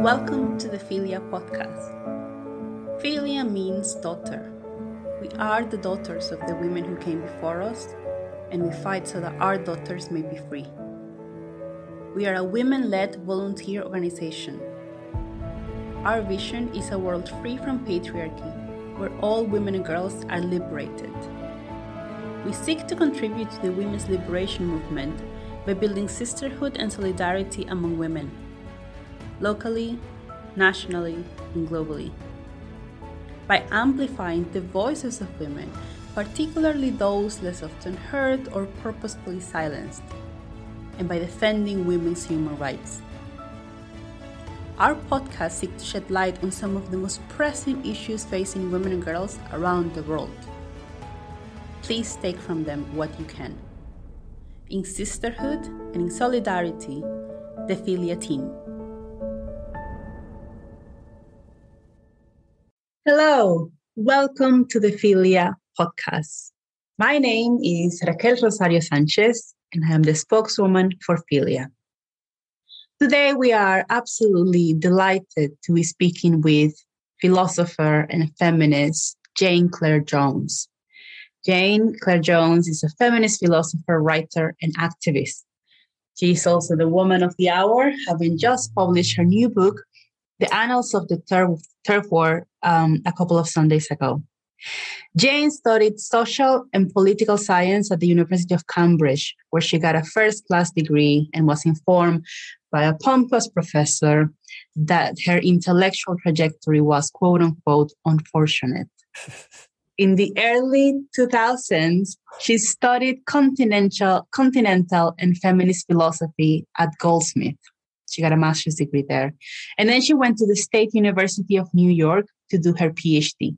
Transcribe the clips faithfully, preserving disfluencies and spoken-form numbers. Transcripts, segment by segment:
Welcome to the Philia podcast. Philia means daughter. We are the daughters of the women who came before us, and we fight so that our daughters may be free. We are a women-led volunteer organization. Our vision is a world free from patriarchy, where all women and girls are liberated. We seek to contribute to the women's liberation movement by building sisterhood and solidarity among women, locally, nationally, and globally. By amplifying the voices of women, particularly those less often heard or purposefully silenced, and by defending women's human rights. Our podcast seeks to shed light on some of the most pressing issues facing women and girls around the world. Please take from them what you can. In sisterhood and in solidarity, the Philia team. Hello, welcome to the Philia podcast. My name is Raquel Rosario Sanchez, and I am the spokeswoman for Philia. Today, we are absolutely delighted to be speaking with philosopher and feminist Jane Clare Jones. Jane Clare Jones is a feminist philosopher, writer, and activist. She is also the woman of the hour, having just published her new book, The Annals of the Turf, Turf War, um, a couple of Sundays ago. Jane studied social and political science at the University of Cambridge, where she got a first-class degree and was informed by a pompous professor that her intellectual trajectory was, quote-unquote, unfortunate. In the early two thousands, she studied continental, continental and feminist philosophy at Goldsmith. She got a master's degree there. And then she went to the State University of New York to do her PhD.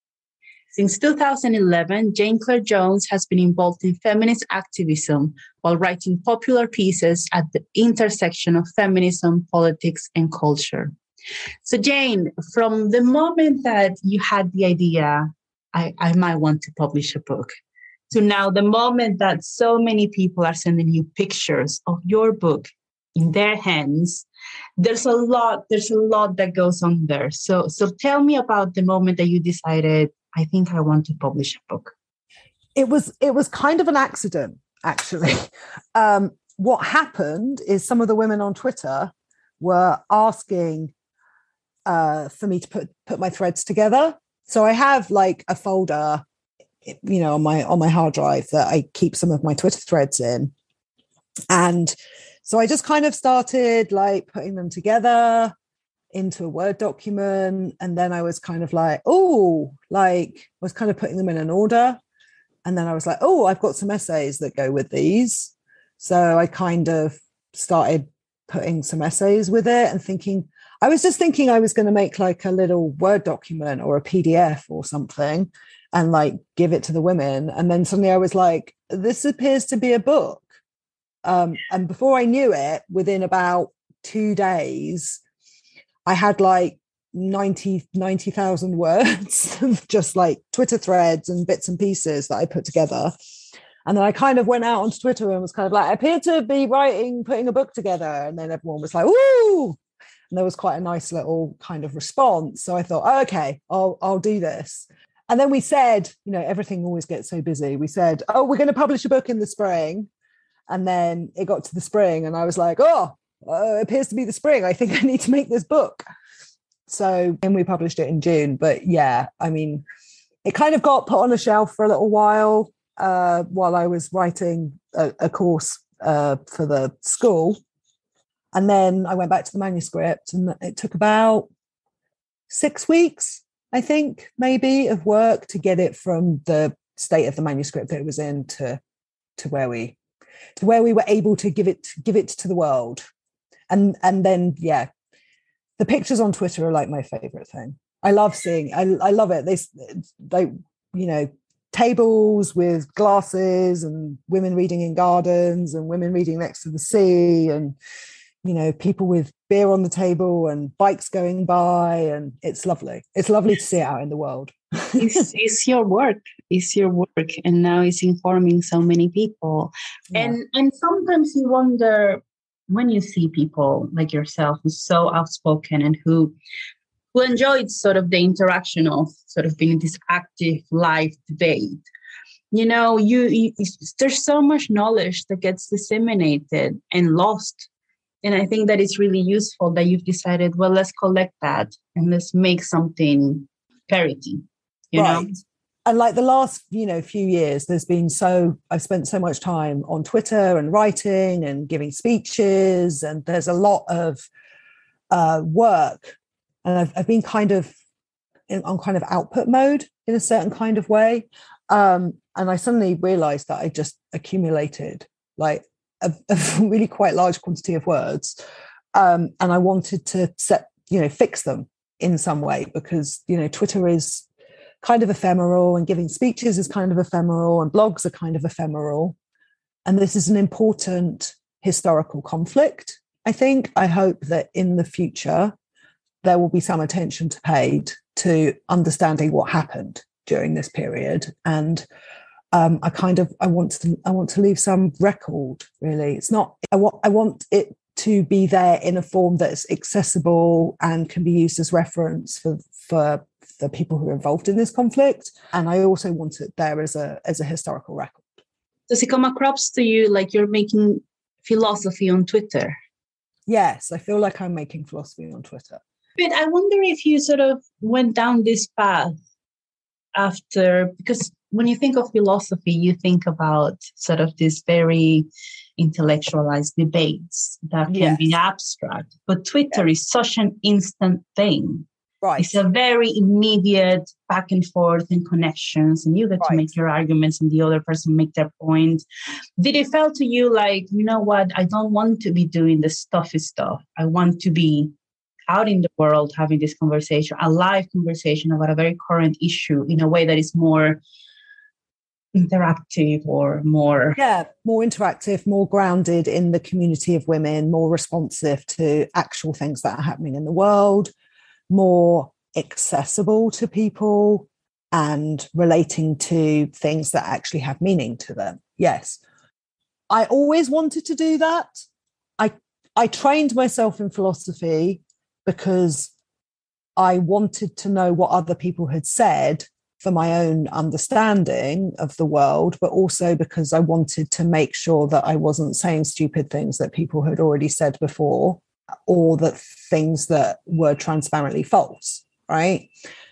Since two thousand eleven, Jane Clare Jones has been involved in feminist activism while writing popular pieces at the intersection of feminism, politics, and culture. So Jane, from the moment that you had the idea, I, I might want to publish a book, to now the moment that so many people are sending you pictures of your book in their hands, there's a lot, there's a lot that goes on there. So, so tell me about the moment that you decided, I think I want to publish a book. It was, it was kind of an accident, actually. Um, what happened is some of the women on Twitter were asking uh, for me to put, put my threads together. So I have like a folder, you know, on my, on my hard drive that I keep some of my Twitter threads in. And so I just kind of started like putting them together into a Word document. And then I was kind of like, oh, like I was kind of putting them in an order. And then I was like, oh, I've got some essays that go with these. So I kind of started putting some essays with it and thinking, I was just thinking I was going to make like a little Word document or a P D F or something and like give it to the women. And then suddenly I was like, this appears to be a book. Um, and before I knew it, within about two days, I had like ninety thousand words of just like Twitter threads and bits and pieces that I put together. And then I kind of went out onto Twitter and was kind of like, I appear to be writing, putting a book together. And then everyone was like, woo! And there was quite a nice little kind of response. So I thought, oh, okay, I'll, I'll do this. And then we said, you know, everything always gets so busy. We said, oh, we're going to publish a book in the spring. And then it got to the spring and I was like, oh, uh, it appears to be the spring. I think I need to make this book. So then we published it in June. But yeah, I mean, it kind of got put on a shelf for a little while uh, while I was writing a, a course uh, for the school. And then I went back to the manuscript and it took about six weeks, I think, maybe, of work to get it from the state of the manuscript that it was in to, to where we to where we were able to give it give it to the world. And and then, yeah, the pictures on Twitter are like my favorite thing. I love seeing, I, I love it. They, they, you know, tables with glasses and women reading in gardens and women reading next to the sea and, you know, people with beer on the table and bikes going by. And it's lovely. It's lovely to see it out in the world. it's, it's your work. It's your work. And now it's informing so many people. Yeah. And, and sometimes you wonder, when you see people like yourself who's so outspoken and who who enjoyed sort of the interaction of sort of being this active live debate, you know, you, you there's so much knowledge that gets disseminated and lost. And I think that it's really useful that you've decided, well, let's collect that and let's make something parity, you right. know? And like the last, you know, few years, there's been so, I've spent so much time on Twitter and writing and giving speeches, and there's a lot of uh, work. And I've, I've been kind of in, on kind of output mode in a certain kind of way. Um, and I suddenly realized that I just accumulated like a, a really quite large quantity of words. Um, and I wanted to set, you know, fix them in some way, because, you know, Twitter is kind of ephemeral and giving speeches is kind of ephemeral and blogs are kind of ephemeral. And this is an important historical conflict. I think, I hope that in the future, there will be some attention to paid to understanding what happened during this period. And um, I kind of, I want to, I want to leave some record, really. It's not, I want, I want it to be there in a form that's accessible and can be used as reference for, for the people who are involved in this conflict. And I also want it there as a, as a historical record. Does it come across to you like you're making philosophy on Twitter? Yes, I feel like I'm making philosophy on Twitter. But I wonder if you sort of went down this path after, because when you think of philosophy, you think about sort of these very intellectualized debates that can yes. be abstract. But Twitter yes. is such an instant thing. Right. It's a very immediate back and forth and connections, and you get right. to make your arguments and the other person make their point. Did it feel to you like, you know what, I don't want to be doing the stuffy stuff. I want to be out in the world having this conversation, a live conversation about a very current issue in a way that is more interactive or more... Yeah, more interactive, more grounded in the community of women, more responsive to actual things that are happening in the world, more accessible to people and relating to things that actually have meaning to them. Yes. I always wanted to do that. I I trained myself in philosophy because I wanted to know what other people had said for my own understanding of the world, but also because I wanted to make sure that I wasn't saying stupid things that people had already said before, or that things that were transparently false, right?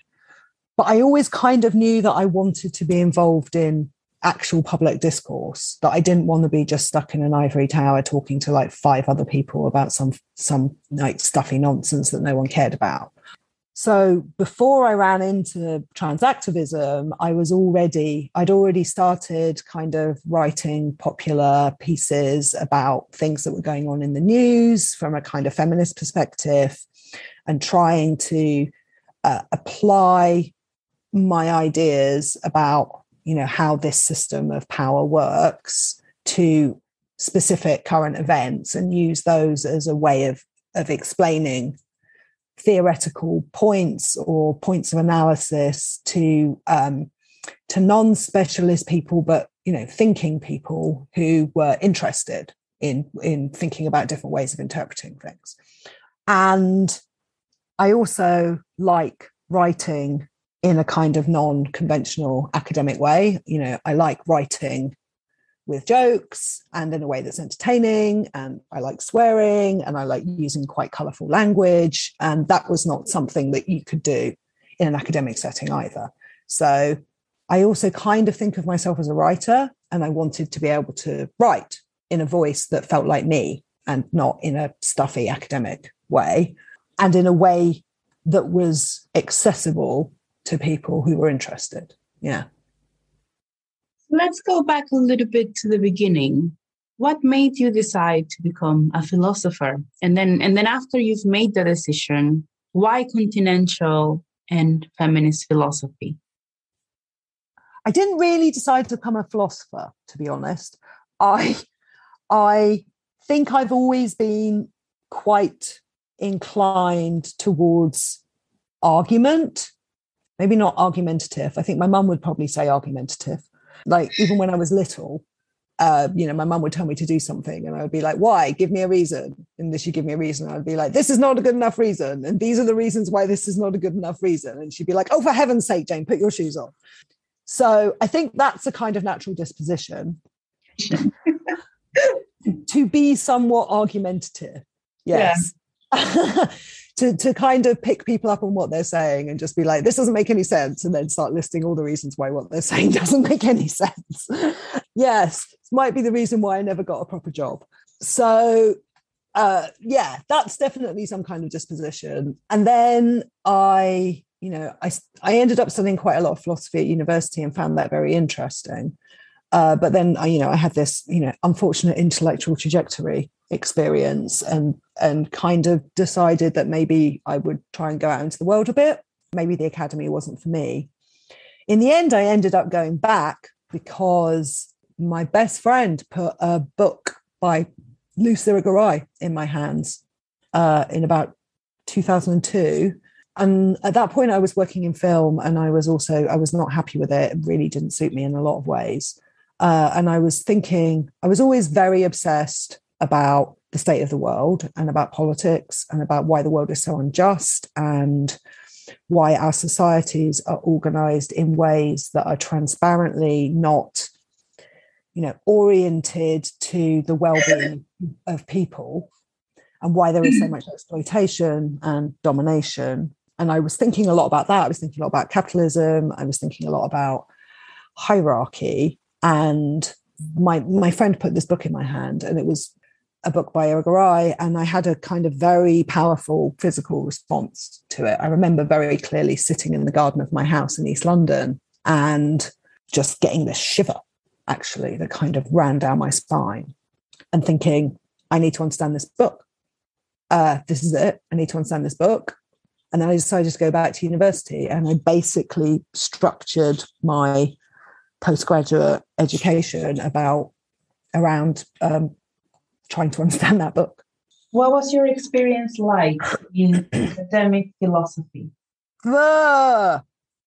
But I always kind of knew that I wanted to be involved in actual public discourse, that I didn't want to be just stuck in an ivory tower talking to like five other people about some some like stuffy nonsense that no one cared about. So before I ran into trans activism, I was already, I'd already started kind of writing popular pieces about things that were going on in the news from a kind of feminist perspective, and trying to uh, apply my ideas about, you know, how this system of power works to specific current events, and use those as a way of, of explaining theoretical points or points of analysis to um, to non-specialist people, but, you know, thinking people who were interested in in thinking about different ways of interpreting things. And I also like writing in a kind of non-conventional academic way. You know, I like writing with jokes and in a way that's entertaining, and I like swearing, and I like using quite colourful language, and that was not something that you could do in an academic setting either. So I also kind of think of myself as a writer, and I wanted to be able to write in a voice that felt like me and not in a stuffy academic way, and in a way that was accessible to people who were interested. Yeah. Let's go back a little bit to the beginning. What made you decide to become a philosopher? And then, and then after you've made the decision, why continental and feminist philosophy? I didn't really decide to become a philosopher, to be honest. I, I think I've always been quite inclined towards argument, maybe not argumentative. I think my mum would probably say argumentative. Like, even when I was little, uh, you know, my mum would tell me to do something and I would be like, why? Give me a reason. And then she'd give me a reason. I'd be like, this is not a good enough reason. And these are the reasons why this is not a good enough reason. And she'd be like, oh, for heaven's sake, Jane, put your shoes on. So I think that's a kind of natural disposition to be somewhat argumentative. Yes. Yeah. to, to kind of pick people up on what they're saying and just be like, this doesn't make any sense. And then start listing all the reasons why what they're saying doesn't make any sense. Yes. This might be the reason why I never got a proper job. So uh, yeah, that's definitely some kind of disposition. And then I, you know, I, I ended up studying quite a lot of philosophy at university and found that very interesting. Uh, but then, I, you know, I had this, you know, unfortunate intellectual trajectory experience and and kind of decided that maybe I would try and go out into the world a bit. Maybe the academy wasn't for me. In the end, I ended up going back because my best friend put a book by Luce Irigaray in my hands uh, in about two thousand two. And at that point, I was working in film and I was also, I was not happy with it. It really didn't suit me in a lot of ways. Uh, and I was thinking, I was always very obsessed about the state of the world and about politics and about why the world is so unjust and why our societies are organized in ways that are transparently not, you know, oriented to the well-being of people, and why there is so much exploitation and domination. And I was thinking a lot about that. I was thinking a lot about capitalism. I was thinking a lot about hierarchy. And my my friend put this book in my hand, and it was a book by Irigaray, and I had a kind of very powerful physical response to it. I remember very clearly sitting in the garden of my house in East London and just getting this shiver, actually, that kind of ran down my spine, and thinking, I need to understand this book. Uh, this is it. I need to understand this book. And then I decided to go back to university, and I basically structured my postgraduate education about around um, trying to understand that book. What was your experience like in academic philosophy? Uh,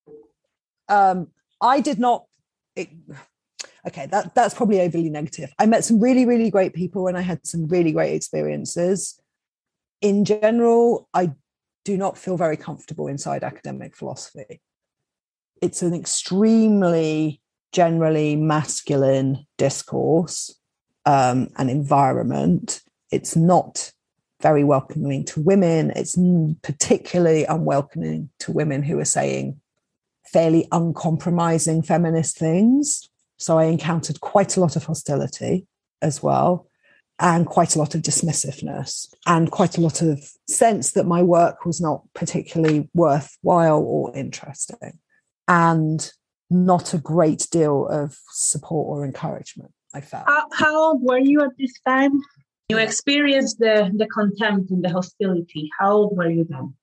um, I did not. It, okay, that that's probably overly negative. I met some really, really great people, and I had some really great experiences. In general, I do not feel very comfortable inside academic philosophy. It's an extremely generally masculine discourse um, and environment. It's not very welcoming to women. It's particularly unwelcoming to women who are saying fairly uncompromising feminist things. So I encountered quite a lot of hostility as well, and quite a lot of dismissiveness, and quite a lot of sense that my work was not particularly worthwhile or interesting, and not a great deal of support or encouragement, I felt. How, how old were you at this time? You experienced the, the contempt and the hostility. How old were you then?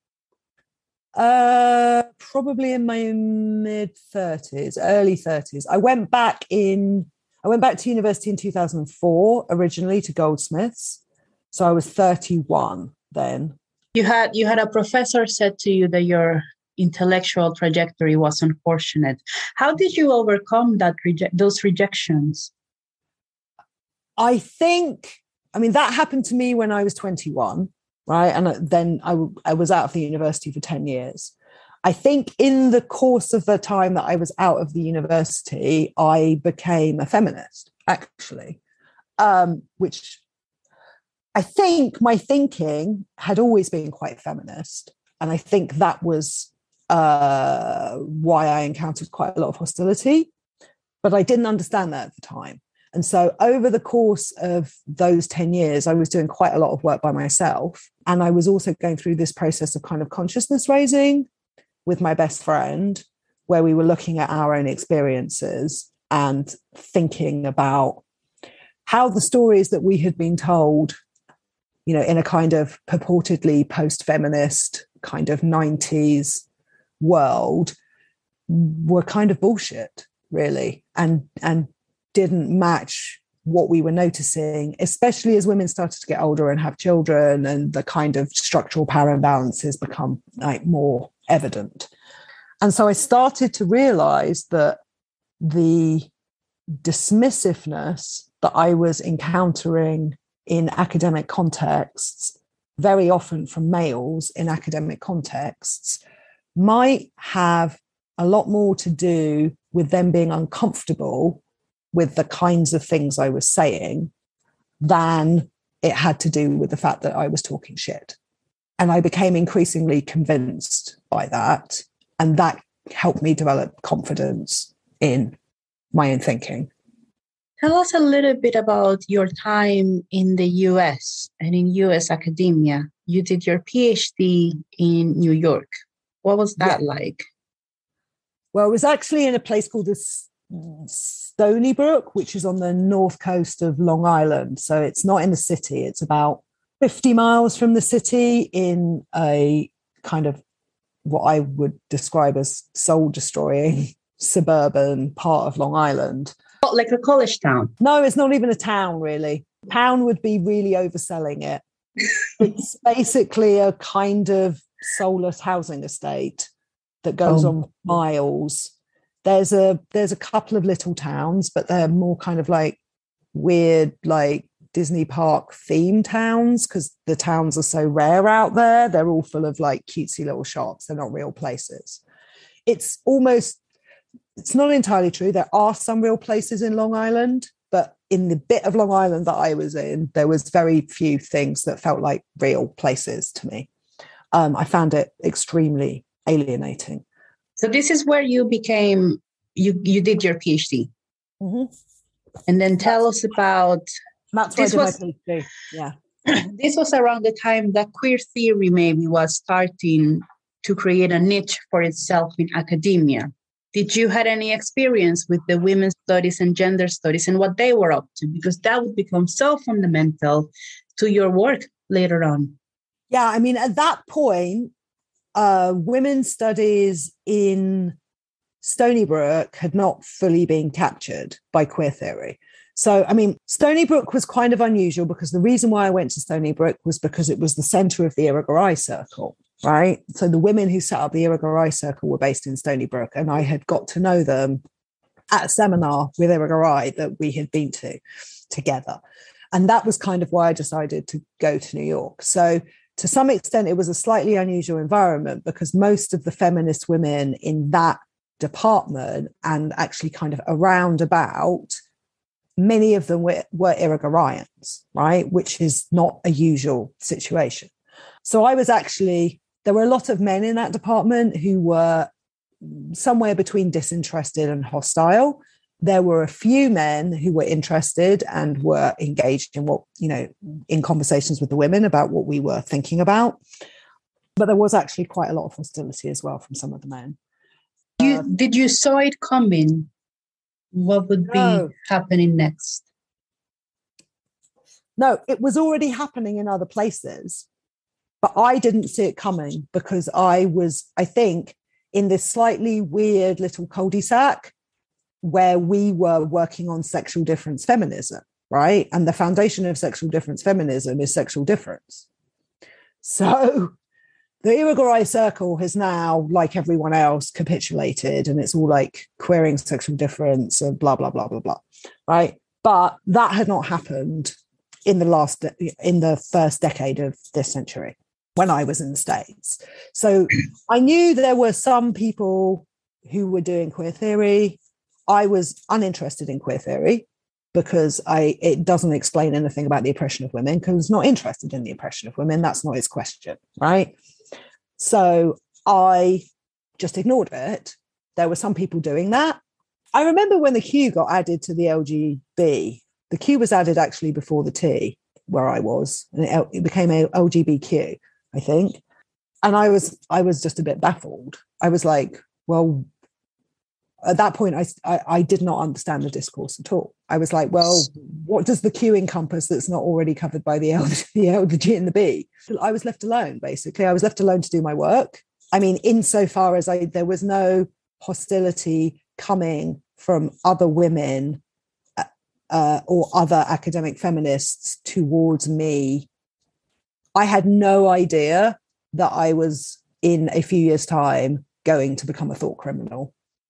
Uh, probably in my mid thirties, early thirties. I went back in, I went back to university in two thousand four, originally to Goldsmiths. So I was thirty-one then. You had you had a professor said to you that your intellectual trajectory was unfortunate. How did you overcome that reje- those rejections? I think, I mean, that happened to me when I was twenty-one, right? And then I, I was out of the university for ten years. I think in the course of the time that I was out of the university, I became a feminist, actually, um, which I think my thinking had always been quite feminist. And I think that was uh, why I encountered quite a lot of hostility, but I didn't understand that at the time. And so over the course of those ten years, I was doing quite a lot of work by myself. And I was also going through this process of kind of consciousness raising with my best friend, where we were looking at our own experiences and thinking about how the stories that we had been told, you know, in a kind of purportedly post-feminist kind of nineties world were kind of bullshit, really, and and didn't match what we were noticing, especially as women started to get older and have children, and the kind of structural power imbalances become like more evident. And so I started to realize that the dismissiveness that I was encountering in academic contexts, very often from males in academic contexts, might have a lot more to do with them being uncomfortable with the kinds of things I was saying than it had to do with the fact that I was talking shit. And I became increasingly convinced by that. And that helped me develop confidence in my own thinking. Tell us a little bit about your time in the U S and in U S academia. You did your PhD in New York. What was that yeah. like? Well, it was actually in a place called Stony Brook, which is on the north coast of Long Island. So it's not in the city. It's about fifty miles from the city in a kind of what I would describe as soul-destroying suburban part of Long Island. Not like a college town. No, it's not even a town, really. Town would be really overselling it. It's basically a kind of soulless housing estate that goes oh. on miles. There's a there's a couple of little towns, but they're more kind of like weird, like Disney park themed towns, because the towns are so rare out there. They're all full of like cutesy little shops. They're not real places. It's almost, it's not entirely true. There are some real places in Long Island, but in the bit of Long Island that I was in, there was very few things that felt like real places to me. Um, I found it extremely alienating. So this is where you became, you you did your PhD. Mm-hmm. And then tell that's, us about... That's where I did was, my PhD, yeah. This was around the time that queer theory maybe was starting to create a niche for itself in academia. Did you had any experience with the women's studies and gender studies and what they were up to? Because that would become so fundamental to your work later on. Yeah, I mean, at that point, uh, women's studies in Stony Brook had not fully been captured by queer theory. So, I mean, Stony Brook was kind of unusual because the reason why I went to Stony Brook was because it was the center of the Irigaray Circle, right? So the women who set up the Irigaray Circle were based in Stony Brook, and I had got to know them at a seminar with Irigaray that we had been to together. And that was kind of why I decided to go to New York. So to some extent, it was a slightly unusual environment because most of the feminist women in that department and actually kind of around about, many of them were, were Irigarayans, right? Which is not a usual situation. So I was actually, there were a lot of men in that department who were somewhere between disinterested and hostile. There were a few men who were interested and were engaged in what, you know, in conversations with the women about what we were thinking about. But there was actually quite a lot of hostility as well from some of the men. You, uh, did you saw it coming? What would no. be happening next? No, it was already happening in other places, but I didn't see it coming because I was, I think, in this slightly weird little cul-de-sac where we were working on sexual difference feminism, right? And the foundation of sexual difference feminism is sexual difference. So the Irigaray Circle has now, like everyone else, capitulated, and it's all like queering sexual difference and blah, blah, blah, blah, blah, right? But that had not happened in the last, in the first decade of this century when I was in the States. So I knew there were some people who were doing queer theory. I was uninterested in queer theory because I it doesn't explain anything about the oppression of women because it's not interested in the oppression of women. That's not its question, right? So I just ignored it. There were some people doing that. I remember when the Q got added to the L G B, the Q was added actually before the T where I was, and it, it became a L G B Q, I think. And I was, I was just a bit baffled. I was like, well, at that point, I, I, I did not understand the discourse at all. I was like, well, what does the Q encompass that's not already covered by the L, the L, the G, and the B? I was left alone, basically. I was left alone to do my work. I mean, insofar as I, there was no hostility coming from other women uh, or other academic feminists towards me, I had no idea that I was in a few years' time going to become a thought criminal.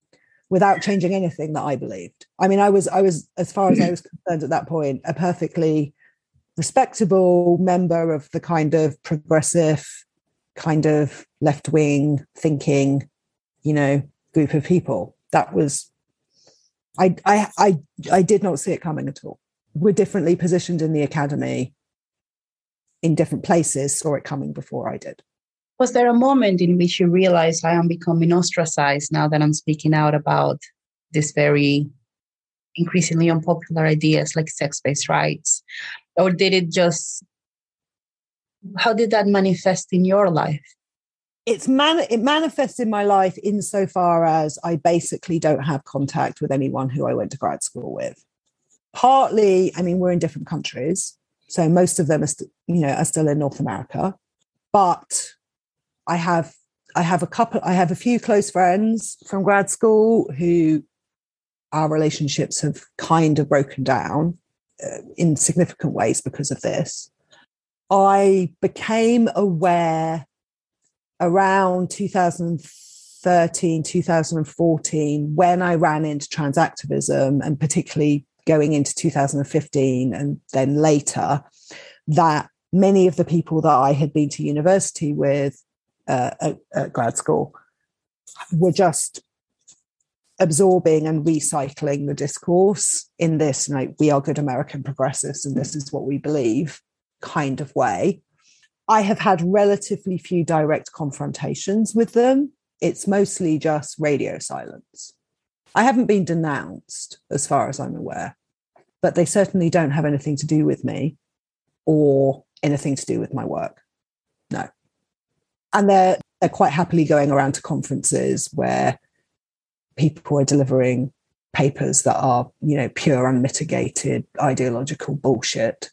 without changing anything that I believed. I mean, I was, I was, as far as I was concerned at that point, a perfectly respectable member of the kind of progressive, kind of left-wing thinking, you know, group of people. That was, I, I, I, I did not see it coming at all. We're differently positioned in the academy, in different places, saw it coming before I did. Was there a moment in which you realized I am becoming ostracized now that I'm speaking out about this very increasingly unpopular ideas like sex-based rights? Or did it just, how did that manifest in your life? It's man, it manifests in my life insofar as I basically don't have contact with anyone who I went to grad school with. Partly, I mean, we're in different countries, so most of them are, st- you know, are still in North America. But I have, I have a couple, I have a few close friends from grad school who our relationships have kind of broken down uh, in significant ways because of this. I became aware around two thousand thirteen, two thousand fourteen, when I ran into trans activism, and particularly going into two thousand fifteen and then later, that many of the people that I had been to university with uh, at, at grad school were just absorbing and recycling the discourse in this, like, we are good American progressives and this is what we believe kind of way. I have had relatively few direct confrontations with them. It's mostly just radio silence. I haven't been denounced as far as I'm aware, but they certainly don't have anything to do with me or anything to do with my work. No. And they're, they're quite happily going around to conferences where people are delivering papers that are, you know, pure, unmitigated ideological bullshit.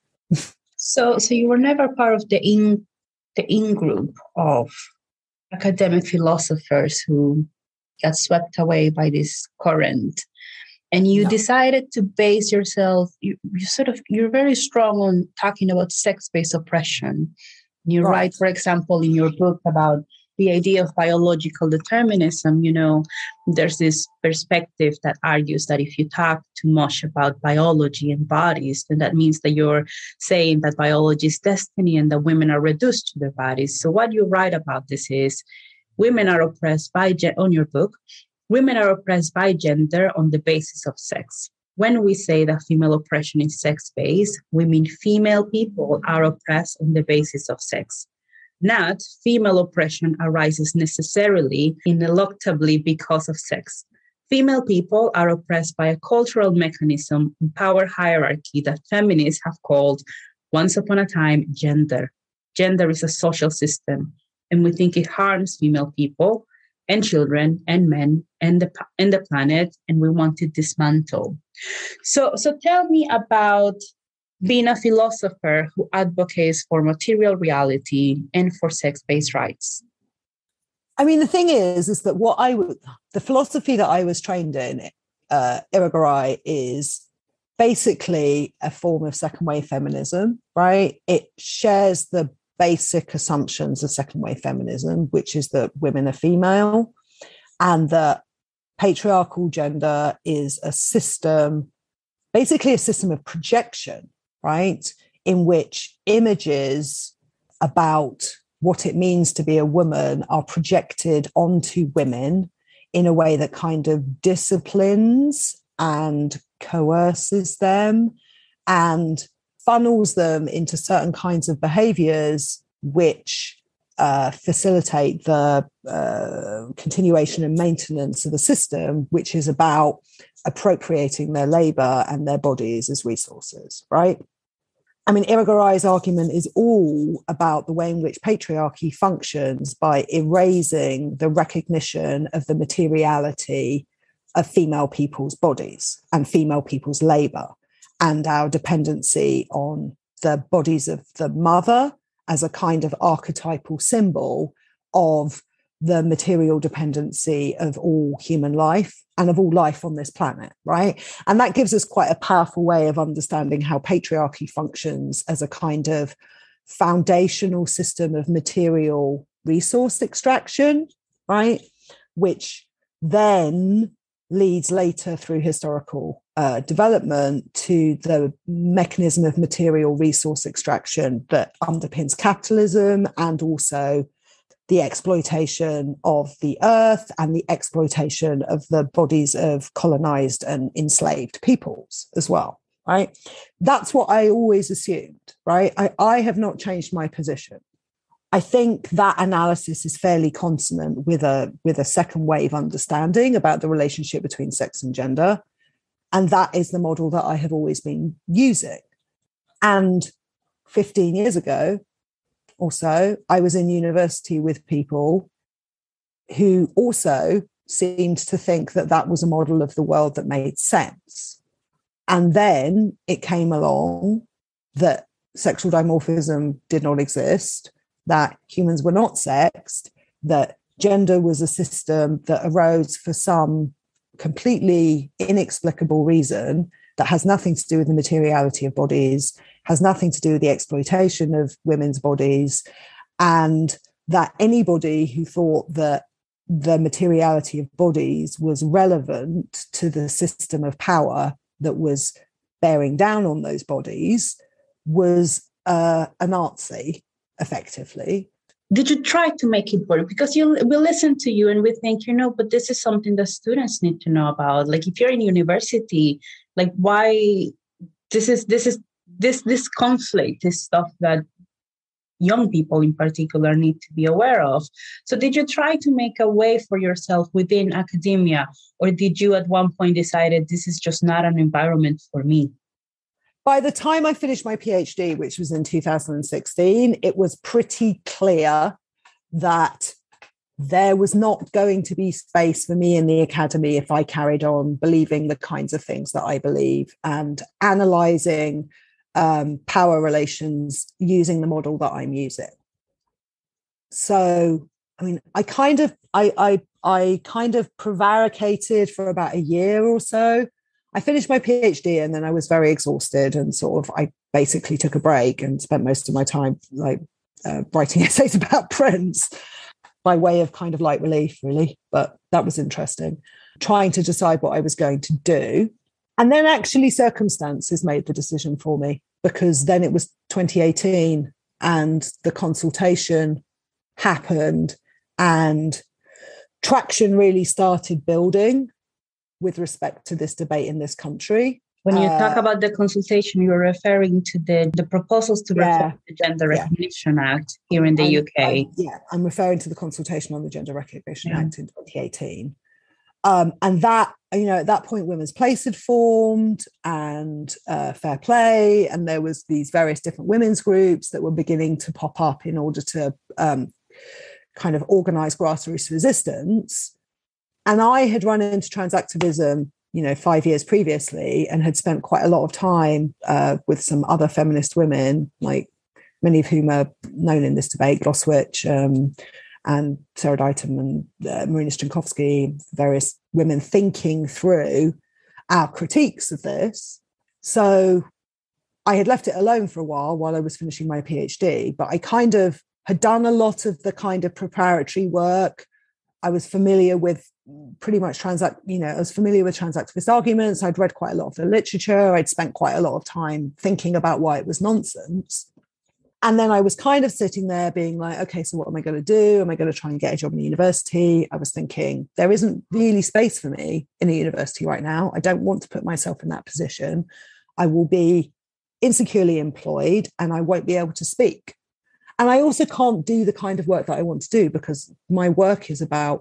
So, so you were never part of the in the in group of academic philosophers who got swept away by this current, and you no. decided to base yourself. You, you sort of you're very strong on talking about sex-based oppression. You right. write, for example, in your book about the idea of biological determinism. You know, there's this perspective that argues that if you talk too much about biology and bodies, then that means that you're saying that biology is destiny and that women are reduced to their bodies. So what you write about this is women are oppressed by, ge- on your book, women are oppressed by gender on the basis of sex. When we say that female oppression is sex-based, we mean female people are oppressed on the basis of sex. Not female oppression arises necessarily, ineluctably because of sex. Female people are oppressed by a cultural mechanism and power hierarchy that feminists have called, once upon a time, gender. Gender is a social system, and we think it harms female people and children and men and the, and the planet, and we want to dismantle. So, so tell me about being a philosopher who advocates for material reality and for sex-based rights. I mean, the thing is, is that what I w- the philosophy that I was trained in, uh, Irigaray, is basically a form of second wave feminism, right? It shares the basic assumptions of second wave feminism, which is that women are female and that patriarchal gender is a system, basically a system of projection, right, in which images about what it means to be a woman are projected onto women in a way that kind of disciplines and coerces them and funnels them into certain kinds of behaviors which uh, facilitate the uh, continuation and maintenance of a system which is about appropriating their labor and their bodies as resources, right? I mean, Irigaray's argument is all about the way in which patriarchy functions by erasing the recognition of the materiality of female people's bodies and female people's labor and our dependency on the bodies of the mother as a kind of archetypal symbol of the material dependency of all human life and of all life on this planet, right? And that gives us quite a powerful way of understanding how patriarchy functions as a kind of foundational system of material resource extraction, right? Which then leads later through historical uh, development to the mechanism of material resource extraction that underpins capitalism, and also the exploitation of the earth and the exploitation of the bodies of colonized and enslaved peoples as well, right? That's what I always assumed, right? I, I have not changed my position. I think that analysis is fairly consonant with a, with a second wave understanding about the relationship between sex and gender. And that is the model that I have always been using. And fifteen years ago or so, I was in university with people who also seemed to think that that was a model of the world that made sense. And then it came along that sexual dimorphism did not exist, that humans were not sexed, that gender was a system that arose for some completely inexplicable reason that has nothing to do with the materiality of bodies, has nothing to do with the exploitation of women's bodies, and that anybody who thought that the materiality of bodies was relevant to the system of power that was bearing down on those bodies was uh, a Nazi, effectively. Did you try to make it work? Because you we listen to you and we think, you know, but this is something that students need to know about. Like if you're in university, like why this is this is this this conflict is stuff that young people in particular need to be aware of. So did you try to make a way for yourself within academia, or did you at one point decided this is just not an environment for me? By the time I finished my PhD, which was in two thousand sixteen, it was pretty clear that there was not going to be space for me in the academy if I carried on believing the kinds of things that I believe and analysing um, power relations using the model that I'm using. So, I mean, I kind of, I, I, I kind of prevaricated for about a year or so. I finished my PhD and then I was very exhausted and sort of, I basically took a break and spent most of my time like uh, writing essays about Prince by way of kind of light relief, really. But that was interesting, trying to decide what I was going to do. And then actually circumstances made the decision for me, because then it was twenty eighteen and the consultation happened and traction really started building with respect to this debate in this country. When you uh, talk about the consultation, you're referring to the, the proposals to yeah, reform the Gender yeah. Recognition Act here in the I'm, U K. I, yeah, I'm referring to the consultation on the Gender Recognition Yeah. Act in twenty eighteen. Um, and that, you know, at that point, Women's Place had formed and uh, Fair Play, and there was these various different women's groups that were beginning to pop up in order to um, kind of organise grassroots resistance. And I had run into trans activism, you know, five years previously and had spent quite a lot of time uh, with some other feminist women, like many of whom are known in this debate, Gloswitch um, and Sarah Ditum and uh, Marina Strinkovsky, various women thinking through our critiques of this. So I had left it alone for a while while I was finishing my PhD, but I kind of had done a lot of the kind of preparatory work. I was familiar with pretty much trans, you know, I was familiar with trans activist arguments. I'd read quite a lot of the literature. I'd spent quite a lot of time thinking about why it was nonsense. And then I was kind of sitting there being like, okay, so what am I going to do? Am I going to try and get a job in a university? I was thinking, there isn't really space for me in a university right now. I don't want to put myself in that position. I will be insecurely employed and I won't be able to speak. And I also can't do the kind of work that I want to do because my work is about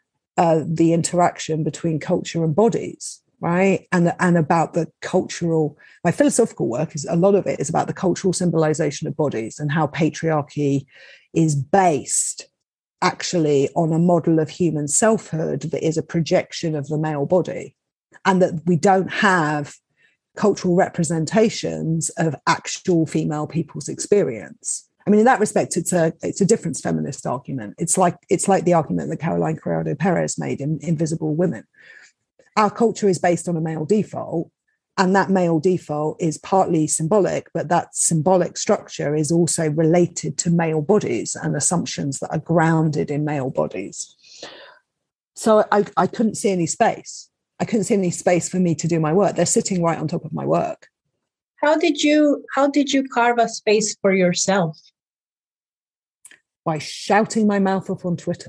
uh, the interaction between culture and bodies, right? And, and about the cultural, my philosophical work is a lot of it is about the cultural symbolization of bodies and how patriarchy is based actually on a model of human selfhood that is a projection of the male body, and that we don't have cultural representations of actual female people's experience. I mean, in that respect, it's a it's a difference feminist argument. It's like it's like the argument that Caroline Criado Perez made in Invisible Women. Our culture is based on a male default, and that male default is partly symbolic, but that symbolic structure is also related to male bodies and assumptions that are grounded in male bodies. So I, I couldn't see any space. I couldn't see any space for me to do my work. They're sitting right on top of my work. How did you how did you carve a space for yourself? By shouting my mouth off on Twitter.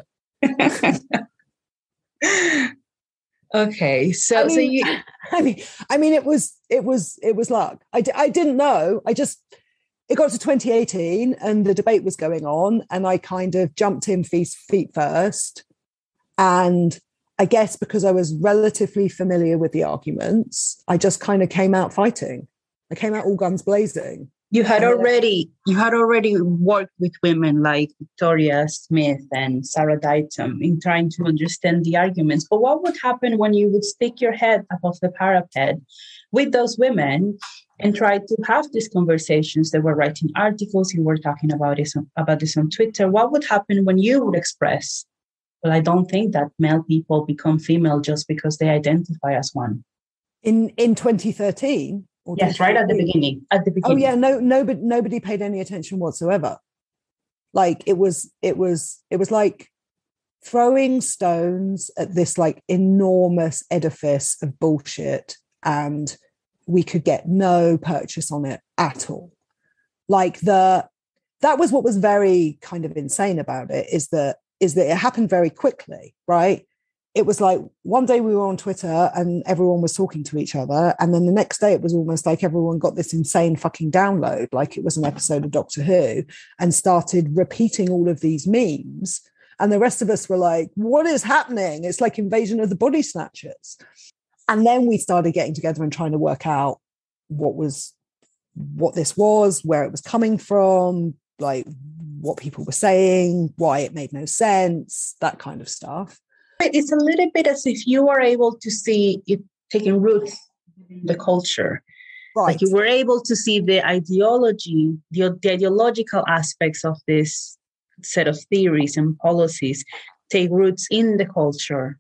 Okay, so I mean, so you I mean, I mean, it was it was it was luck. I, I didn't know. I just it got to twenty eighteen and the debate was going on, and I kind of jumped in feet, feet first. And I guess because I was relatively familiar with the arguments, I just kind of came out fighting. I came out all guns blazing. You had already you had already worked with women like Victoria Smith and Sarah Ditum in trying to understand the arguments. But what would happen when you would stick your head above the parapet with those women and try to have these conversations? They were writing articles, you were talking about this about this on Twitter. What would happen when you would express, well, I don't think that male people become female just because they identify as one? In in twenty thirteen? Yes, right at the beginning. At the beginning. Oh yeah, no, nobody, nobody paid any attention whatsoever. Like it was, it was, it was like throwing stones at this like enormous edifice of bullshit, and we could get no purchase on it at all. Like the, that was what was very kind of insane about it, is that is that it happened very quickly, right? It was like one day we were on Twitter and everyone was talking to each other. And then the next day it was almost like everyone got this insane fucking download, like it was an episode of Doctor Who, and started repeating all of these memes. And the rest of us were like, what is happening? It's like Invasion of the Body Snatchers. And then we started getting together and trying to work out what was, what this was, where it was coming from, like what people were saying, why it made no sense, that kind of stuff. It's a little bit as if you were able to see it taking root in the culture. Right. Like you were able to see the ideology, the, the ideological aspects of this set of theories and policies take roots in the culture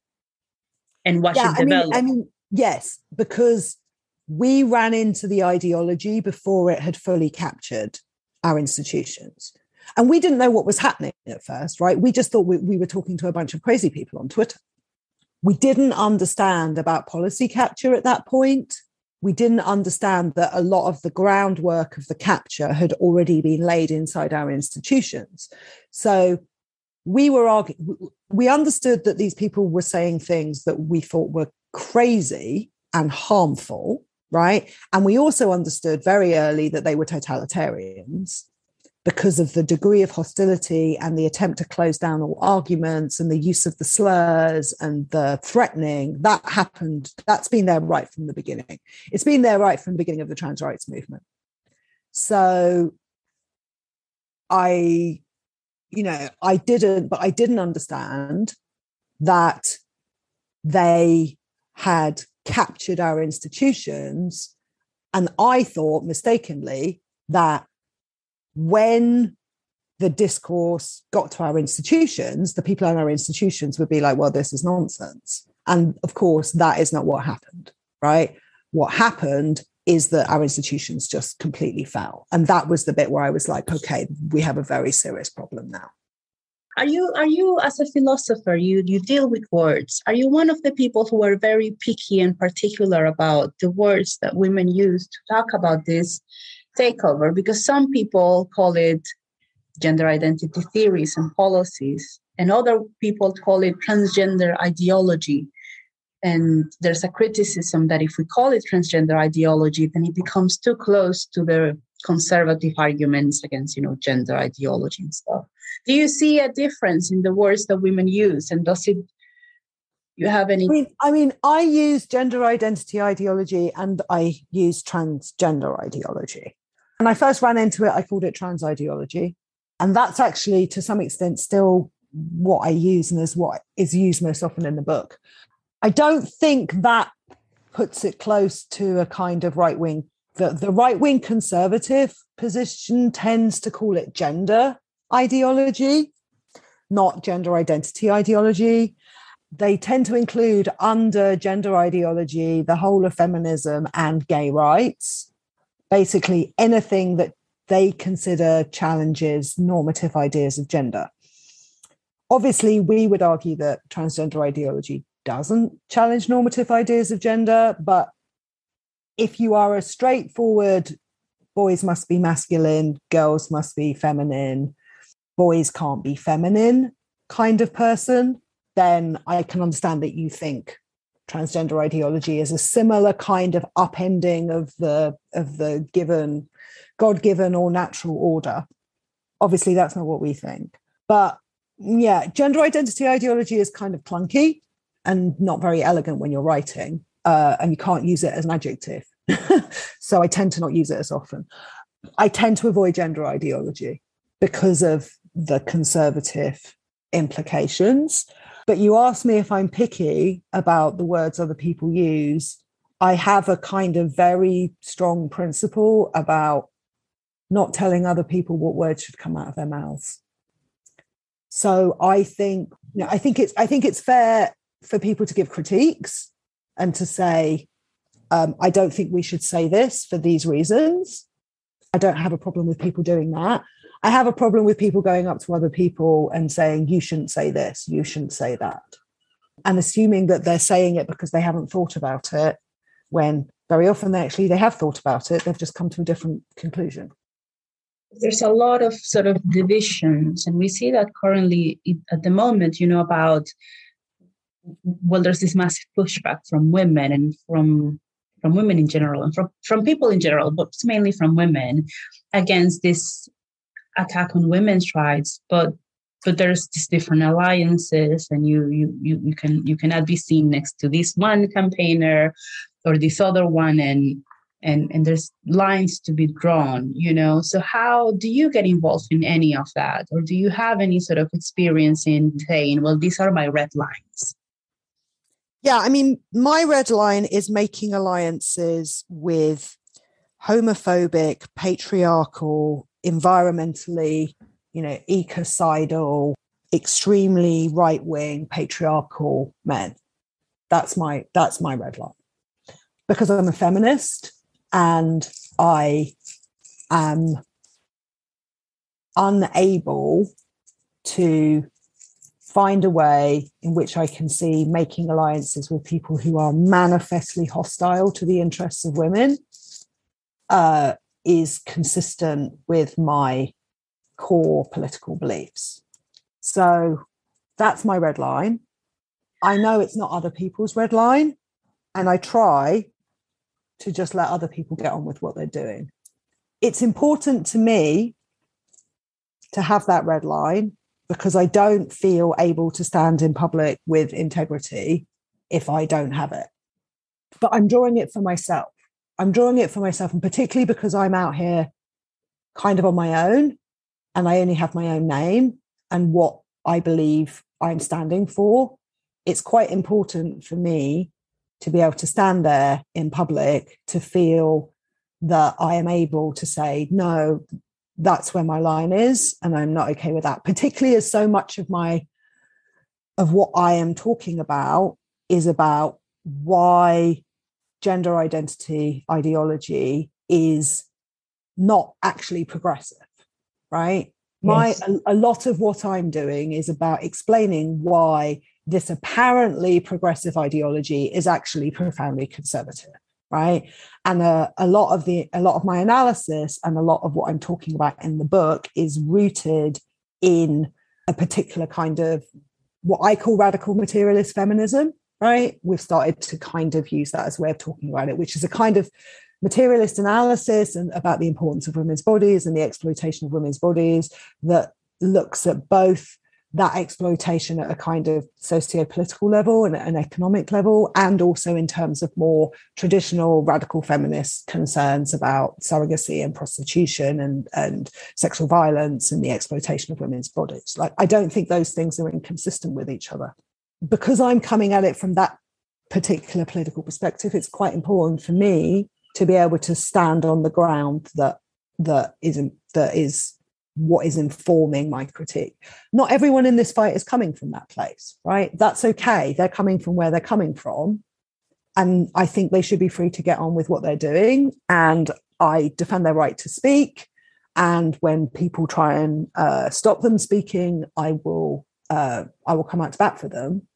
and watch yeah, it develop. I mean, I mean, yes, because we ran into the ideology before it had fully captured our institutions. And we didn't know what was happening at first, right? We just thought we, we were talking to a bunch of crazy people on Twitter. We didn't understand about policy capture at that point. We didn't understand that a lot of the groundwork of the capture had already been laid inside our institutions. So we were arguing, we understood that these people were saying things that we thought were crazy and harmful, right? And we also understood very early that they were totalitarians, because of the degree of hostility and the attempt to close down all arguments and the use of the slurs and the threatening. That happened. That's been there right from the beginning. It's been there right from the beginning of the trans rights movement. So I, you know, I didn't, but I didn't understand that they had captured our institutions. And I thought mistakenly that when the discourse got to our institutions, the people in our institutions would be like, well, this is nonsense. And of course, that is not what happened, right? What happened is that our institutions just completely fell. And that was the bit where I was like, okay, we have a very serious problem now. Are you, are you as a philosopher, you, you deal with words. Are you one of the people who are very picky and particular about the words that women use to talk about this takeover? Because some people call it gender identity theories and policies, and other people call it transgender ideology. And there's a criticism that if we call it transgender ideology, then it becomes too close to the conservative arguments against, you know, gender ideology and stuff. Do you see a difference in the words that women use? And does it, you have any? I mean, I mean, I use gender identity ideology and I use transgender ideology. When I first ran into it, I called it trans ideology. And that's actually, to some extent, still what I use and is what is used most often in the book. I don't think that puts it close to a kind of right-wing. The, the right-wing conservative position tends to call it gender ideology, not gender identity ideology. They tend to include under gender ideology the whole of feminism and gay rights. Basically anything that they consider challenges normative ideas of gender. Obviously, we would argue that transgender ideology doesn't challenge normative ideas of gender. But if you are a straightforward, boys must be masculine, girls must be feminine, boys can't be feminine kind of person, then I can understand that you think transgender ideology is a similar kind of upending of the of the given, God-given or natural order. Obviously, that's not what we think. But yeah, gender identity ideology is kind of clunky and not very elegant when you're writing, uh, and you can't use it as an adjective. So I tend to not use it as often. I tend to avoid gender ideology because of the conservative implications. But you asked me if I'm picky about the words other people use. I have a kind of very strong principle about not telling other people what words should come out of their mouths. So I think, you know, I think it's I think it's fair for people to give critiques and to say, um, I don't think we should say this for these reasons. I don't have a problem with people doing that. I have a problem with people going up to other people and saying, you shouldn't say this, you shouldn't say that, and assuming that they're saying it because they haven't thought about it, when very often they actually they have thought about it, they've just come to a different conclusion. There's a lot of sort of divisions, and we see that currently at the moment, you know, about, well, there's this massive pushback from women and from from women in general and from, from people in general, but mainly from women, against this attack on women's rights. But but there's these different alliances, and you you you you can you cannot be seen next to this one campaigner or this other one, and and and there's lines to be drawn, you know. So how do you get involved in any of that, or do you have any sort of experience in saying, well, these are my red lines? Yeah, I mean, my red line is making alliances with homophobic, patriarchal, environmentally, you know, ecocidal, extremely right-wing, patriarchal men. That's my that's my red line. Because I'm a feminist and I am unable to find a way in which I can see making alliances with people who are manifestly hostile to the interests of women uh, is consistent with my core political beliefs. So that's my red line. I know it's not other people's red line, and I try to just let other people get on with what they're doing. It's important to me to have that red line because I don't feel able to stand in public with integrity if I don't have it. But I'm drawing it for myself. I'm drawing it for myself, and particularly because I'm out here kind of on my own, and I only have my own name and what I believe I'm standing for. It's quite important for me to be able to stand there in public, to feel that I am able to say, no, that's where my line is, and I'm not okay with that, particularly as so much of my of what I am talking about is about why gender identity ideology is not actually progressive, right? Yes. My a, a lot of what I'm doing is about explaining why this apparently progressive ideology is actually profoundly conservative, right? And a, a lot of the a lot of my analysis and a lot of what I'm talking about in the book is rooted in a particular kind of what I call radical materialist feminism, right? We've started to kind of use that as a way of talking about it, which is a kind of materialist analysis and about the importance of women's bodies and the exploitation of women's bodies that looks at both that exploitation at a kind of socio-political level and at an economic level, and also in terms of more traditional radical feminist concerns about surrogacy and prostitution and, and sexual violence and the exploitation of women's bodies. Like, I don't think those things are inconsistent with each other. Because I'm coming at it from that particular political perspective, it's quite important for me to be able to stand on the ground that that is that is what is informing my critique. Not everyone in this fight is coming from that place, right? That's okay. They're coming from where they're coming from. And I think they should be free to get on with what they're doing. And I defend their right to speak. And when people try and uh, stop them speaking, I will uh, I will come out to bat for them.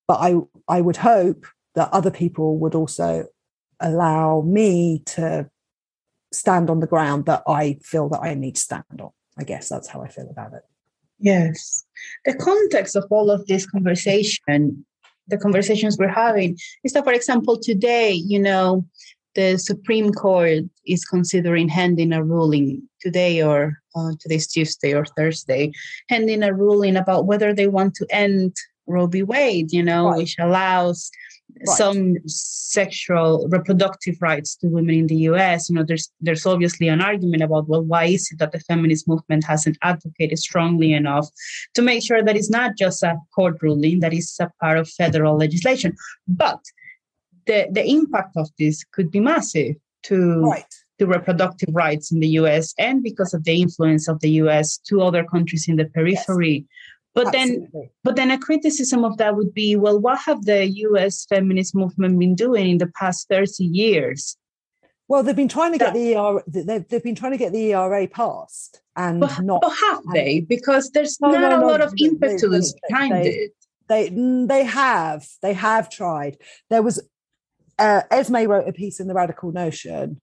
but I, I would hope that other people would also allow me to stand on the ground that I feel that I need to stand on. I guess that's how I feel about it. Yes. The context of all of this conversation, the conversations we're having, is that, for example, today, you know, the Supreme Court is considering handing a ruling today or uh, today's Tuesday or Thursday, handing a ruling about whether they want to end Roe v. Wade, you know, right. which allows right. some sexual reproductive rights to women in the U S. You know, there's there's obviously an argument about, well, why is it that the feminist movement hasn't advocated strongly enough to make sure that it's not just a court ruling, that is a part of federal legislation. But the, the impact of this could be massive to, right. to reproductive rights in the U S, and because of the influence of the U S to other countries in the periphery. Yes. But Absolutely. then, but then a criticism of that would be, well, what have the U S feminist movement been doing in the past thirty years? Well, they've been trying to get the E R. They've, they've been trying to get the E R A passed, and but, not. But have they? Because there's no, not no, a no, lot of they, impetus they, behind they, it. They they have they have tried. There was uh, Esme wrote a piece in the Radical Notion,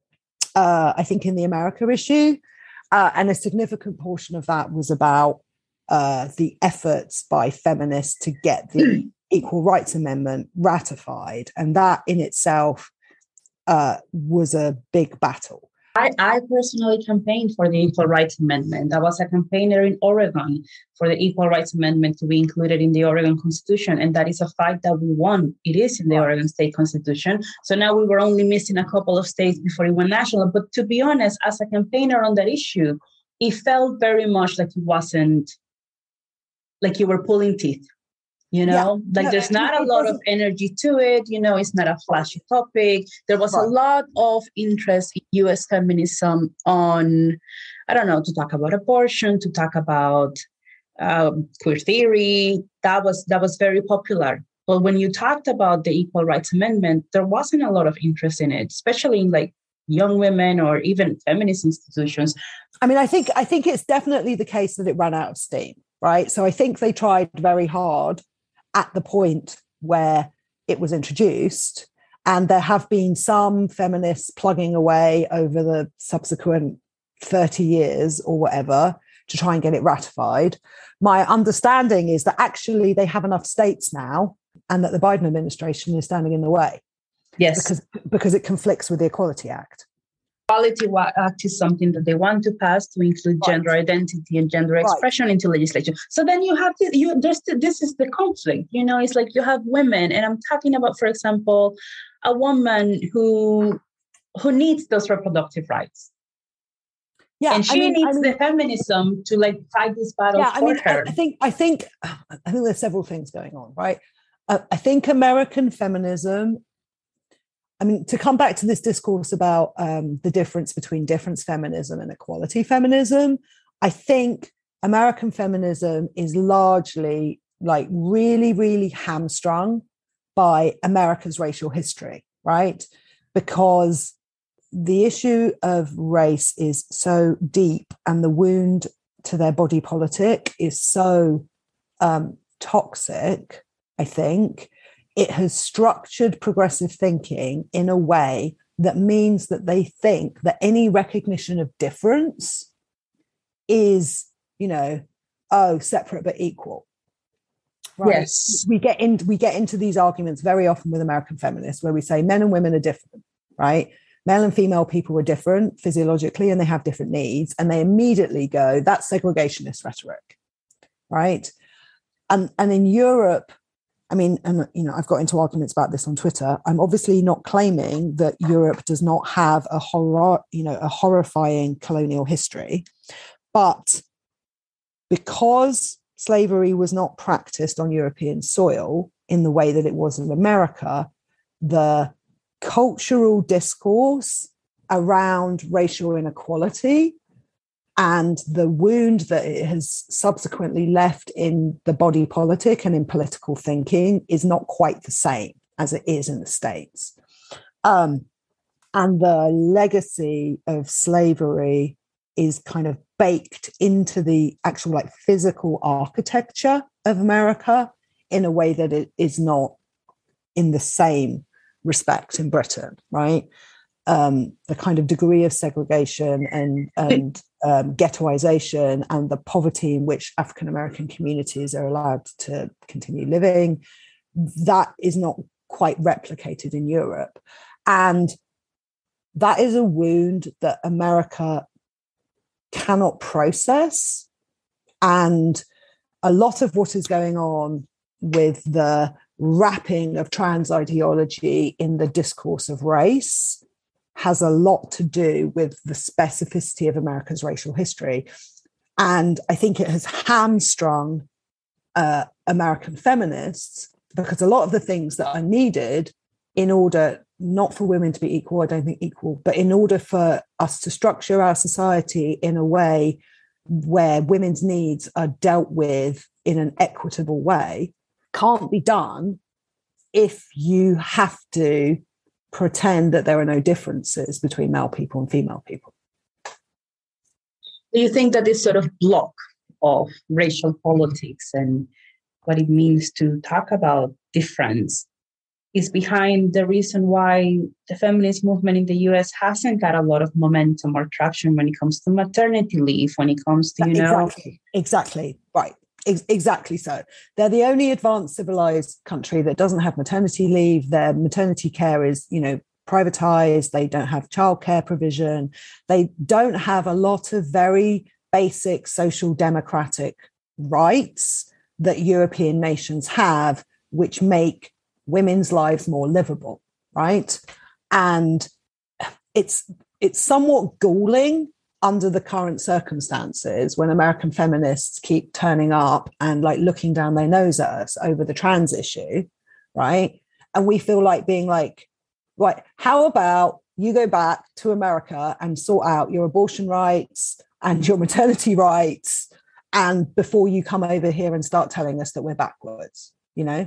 uh, I think in the America issue, uh, and a significant portion of that was about uh, the efforts by feminists to get the Equal Rights Amendment ratified, and that in itself uh, was a big battle. I, I personally campaigned for the Equal Rights Amendment. I was a campaigner in Oregon for the Equal Rights Amendment to be included in the Oregon Constitution. And that is a fight that we won. It is in the Oregon State Constitution. So now we were only missing a couple of states before it went national. But to be honest, as a campaigner on that issue, it felt very much like it wasn't, like you were pulling teeth. You know, yeah. like no, there's not a lot of energy to it. You know, it's not a flashy topic. There was right. a lot of interest in U S feminism on, I don't know, to talk about abortion, to talk about um, queer theory. That was that was very popular. But when you talked about the Equal Rights Amendment, there wasn't a lot of interest in it, especially in like young women or even feminist institutions. I mean, I think I think it's definitely the case that it ran out of steam, right? So I think they tried very hard at the point where it was introduced. And there have been some feminists plugging away over the subsequent thirty years or whatever to try and get it ratified. My understanding is that actually they have enough states now and that the Biden administration is standing in the way. Yes. Because, because it conflicts with the Equality Act. Equality Act is something that they want to pass to include right. gender identity and gender right. expression into legislation. So then you have this, you there's this is the conflict. You know, it's like you have women, and I'm talking about, for example, a woman who who needs those reproductive rights. Yeah, and she I mean, needs I mean, the feminism to like fight this battle yeah, for I mean, her. I think I think I think there's several things going on, right? Uh, I think American feminism. I mean, to come back to this discourse about um, the difference between difference feminism and equality feminism, I think American feminism is largely like really, really hamstrung by America's racial history, right? Because the issue of race is so deep and the wound to their body politic is so um, toxic, I think. It has structured progressive thinking in a way that means that they think that any recognition of difference is, you know, oh, separate but equal. Right? Yes. We get into we get into these arguments very often with American feminists where we say men and women are different, right? Male and female people are different physiologically and they have different needs. And they immediately go, that's segregationist rhetoric, right? And, and in Europe, I mean, and you know, I've got into arguments about this on Twitter. I'm obviously not claiming that Europe does not have a horror, you know, a horrifying colonial history, but because slavery was not practiced on European soil in the way that it was in America, the cultural discourse around racial inequality and the wound that it has subsequently left in the body politic and in political thinking is not quite the same as it is in the States. Um, and the legacy of slavery is kind of baked into the actual like physical architecture of America in a way that it is not in the same respect in Britain, right? Um, the kind of degree of segregation and, and um, ghettoization and the poverty in which African American communities are allowed to continue living, that is not quite replicated in Europe. And that is a wound that America cannot process. And a lot of what is going on with the wrapping of trans ideology in the discourse of race has a lot to do with the specificity of America's racial history. And I think it has hamstrung uh, American feminists, because a lot of the things that are needed in order, not for women to be equal, I don't think equal, but in order for us to structure our society in a way where women's needs are dealt with in an equitable way, can't be done if you have to pretend that there are no differences between male people and female people. Do you think that this sort of block of racial politics and what it means to talk about difference is behind the reason why the feminist movement in the U S hasn't got a lot of momentum or traction when it comes to maternity leave, when it comes to, you know... Exactly, exactly, right. Ex- exactly so. They're the only advanced civilized country that doesn't have maternity leave. Their maternity care is, you know, privatized. They don't have childcare provision. They don't have a lot of very basic social democratic rights that European nations have, which make women's lives more livable, right? And it's it's somewhat galling under the current circumstances when American feminists keep turning up and like looking down their nose at us over the trans issue, right? And we feel like being like, right, how about you go back to America and sort out your abortion rights and your maternity rights, and before you come over here and start telling us that we're backwards, you know?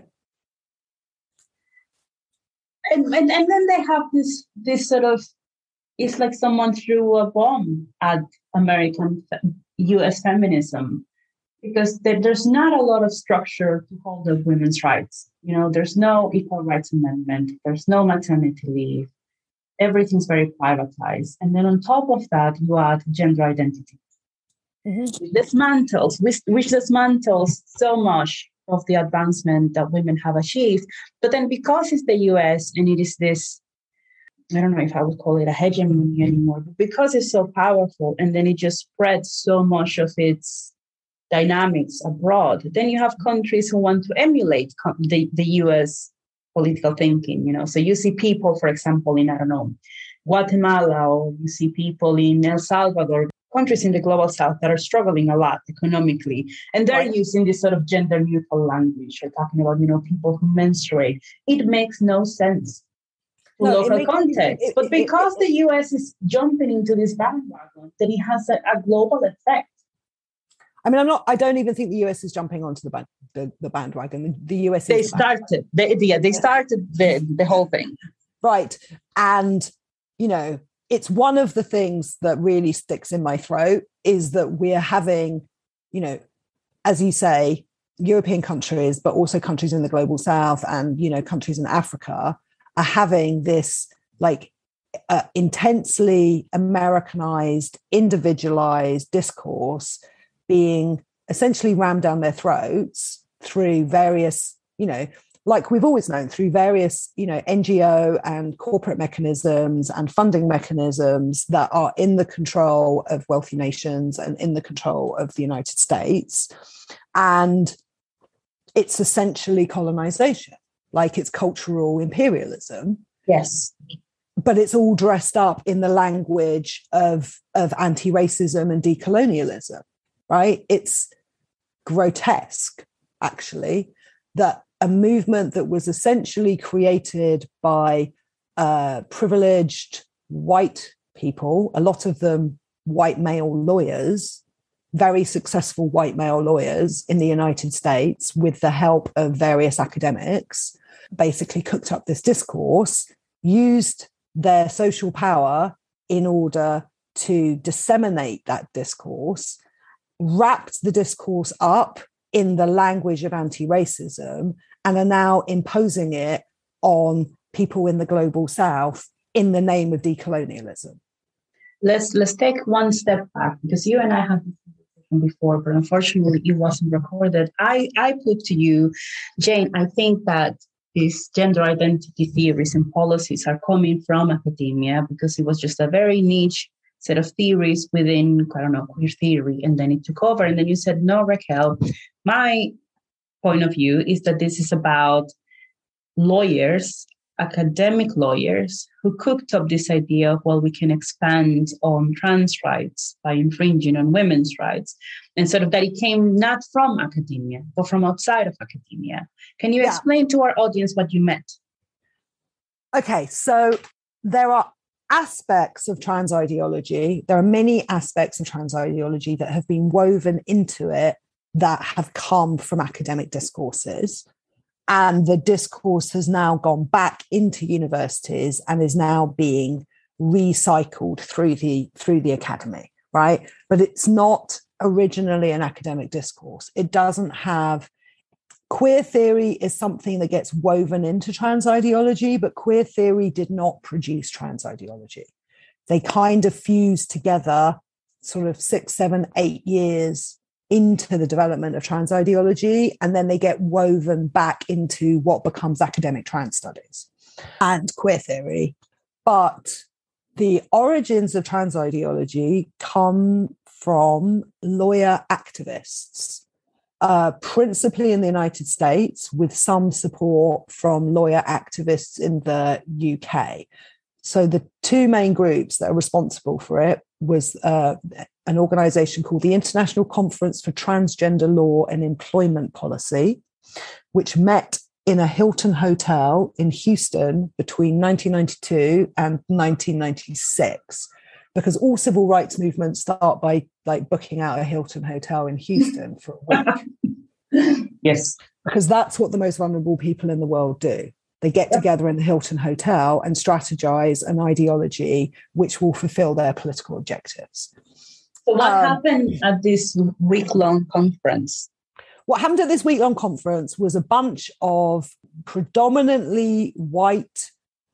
And, and, and then they have this this sort of, it's like someone threw a bomb at American U S feminism, because there, there's not a lot of structure to hold up women's rights. You know, there's no equal rights amendment, there's no maternity leave, everything's very privatized. And then on top of that, you add gender identity. Mm-hmm. Which dismantles, which, which dismantles so much of the advancement that women have achieved. But then because it's the U S and it is this, I don't know if I would call it a hegemony anymore, but because it's so powerful and then it just spreads so much of its dynamics abroad, then you have countries who want to emulate the, the U S political thinking, you know. So you see people, for example, in, I don't know, Guatemala, or you see people in El Salvador, countries in the global south that are struggling a lot economically. And they're right. using this sort of gender neutral language. They're talking about, you know, people who menstruate. It makes no sense. No, local makes, context. It, but because it, it, the U S is jumping into this bandwagon, then it has a, a global effect. I mean, I'm not, I don't even think the U S is jumping onto the band, the, the bandwagon. The, the U S They is started, they, yeah, they started the, the whole thing. Right. And, you know, it's one of the things that really sticks in my throat is that we're having, you know, as you say, European countries, but also countries in the global south and, you know, countries in Africa are having this like uh, intensely Americanized, individualized discourse being essentially rammed down their throats through various, you know, like we've always known, through various, you know, N G O and corporate mechanisms and funding mechanisms that are in the control of wealthy nations and in the control of the United States. And it's essentially colonization. Like it's cultural imperialism. Yes. But it's all dressed up in the language of, of anti-racism and decolonialism, right? It's grotesque, actually, that a movement that was essentially created by uh, privileged white people, a lot of them white male lawyers, very successful white male lawyers in the United States with the help of various academics, basically cooked up this discourse, used their social power in order to disseminate that discourse, wrapped the discourse up in the language of anti-racism and are now imposing it on people in the global south in the name of decolonialism. Let's let's take one step back, because you and I have this conversation before, but unfortunately it wasn't recorded. I, I put to you, Jane, I think that these gender identity theories and policies are coming from academia because it was just a very niche set of theories within, I don't know, queer theory, and then it took over. And then you said, no, Raquel, my point of view is that this is about lawyers, academic lawyers, who cooked up this idea of, well, we can expand on trans rights by infringing on women's rights. And sort of that it came not from academia, but from outside of academia. Can you yeah. explain to our audience what you meant? Okay, so there are aspects of trans ideology. There are many aspects of trans ideology that have been woven into it that have come from academic discourses. And the discourse has now gone back into universities and is now being recycled through the through the academy, right? But it's not originally an academic discourse. It doesn't have... Queer theory is something that gets woven into trans ideology, but queer theory did not produce trans ideology. They kind of fused together sort of six, seven, eight years into the development of trans ideology, and then they get woven back into what becomes academic trans studies and queer theory. But the origins of trans ideology come from lawyer activists, uh, principally in the United States, with some support from lawyer activists in the U K. So the two main groups that are responsible for it was uh, an organisation called the International Conference for Transgender Law and Employment Policy, which met in a Hilton hotel in Houston between nineteen ninety-two and nineteen ninety-six, because all civil rights movements start by like booking out a Hilton hotel in Houston for a week. Yes. Because that's what the most vulnerable people in the world do. They get yep. together in the Hilton Hotel and strategize an ideology which will fulfill their political objectives. So what um, happened at this week-long conference? What happened at this week-long conference was a bunch of predominantly white,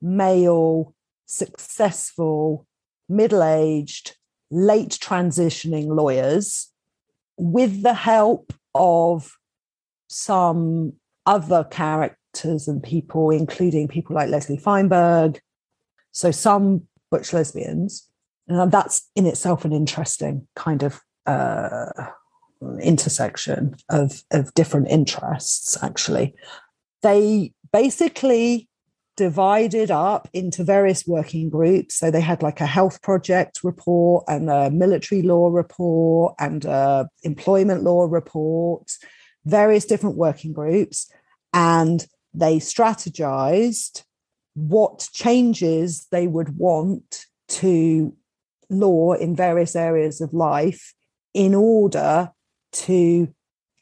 male, successful, middle-aged, late transitioning lawyers with the help of some other characters and people, including people like Leslie Feinberg, so some butch lesbians. And that's in itself an interesting kind of uh, intersection of, of different interests, actually. They basically divided up into various working groups. So they had like a health project report and a military law report and a employment law report, various different working groups. And they strategized what changes they would want to law in various areas of life in order to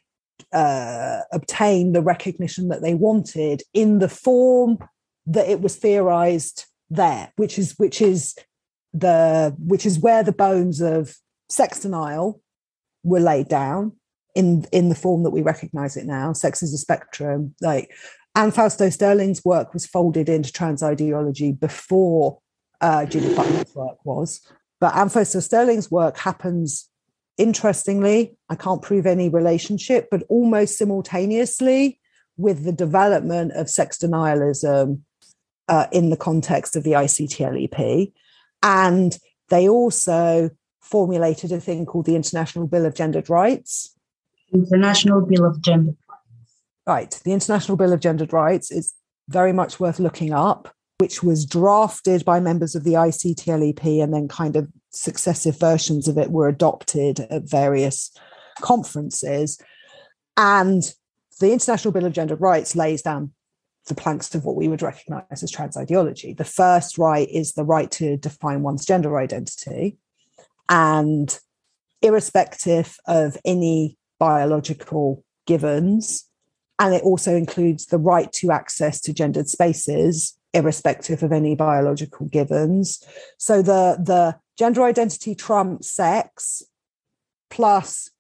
uh, obtain the recognition that they wanted in the form that it was theorized there, which is which is the which is where the bones of sex denial were laid down in in the form that we recognize it now. Sex is a spectrum. Like Anne Fausto Sterling's work was folded into trans ideology before uh, Judith Butler's work was. But Anne Fausto Sterling's work happens, interestingly, I can't prove any relationship, but almost simultaneously with the development of sex denialism uh, in the context of the I C T L E P. And they also formulated a thing called the International Bill of Gendered Rights. International Bill of Gendered Rights. Right. The International Bill of Gendered Rights is very much worth looking up, which was drafted by members of the I C T L E P, and then kind of successive versions of it were adopted at various conferences. And the International Bill of Gendered Rights lays down the planks of what we would recognize as trans ideology. The first right is the right to define one's gender identity. And irrespective of any biological givens, and it also includes the right to access to gendered spaces, irrespective of any biological givens. So the, the gender identity trumps sex, plus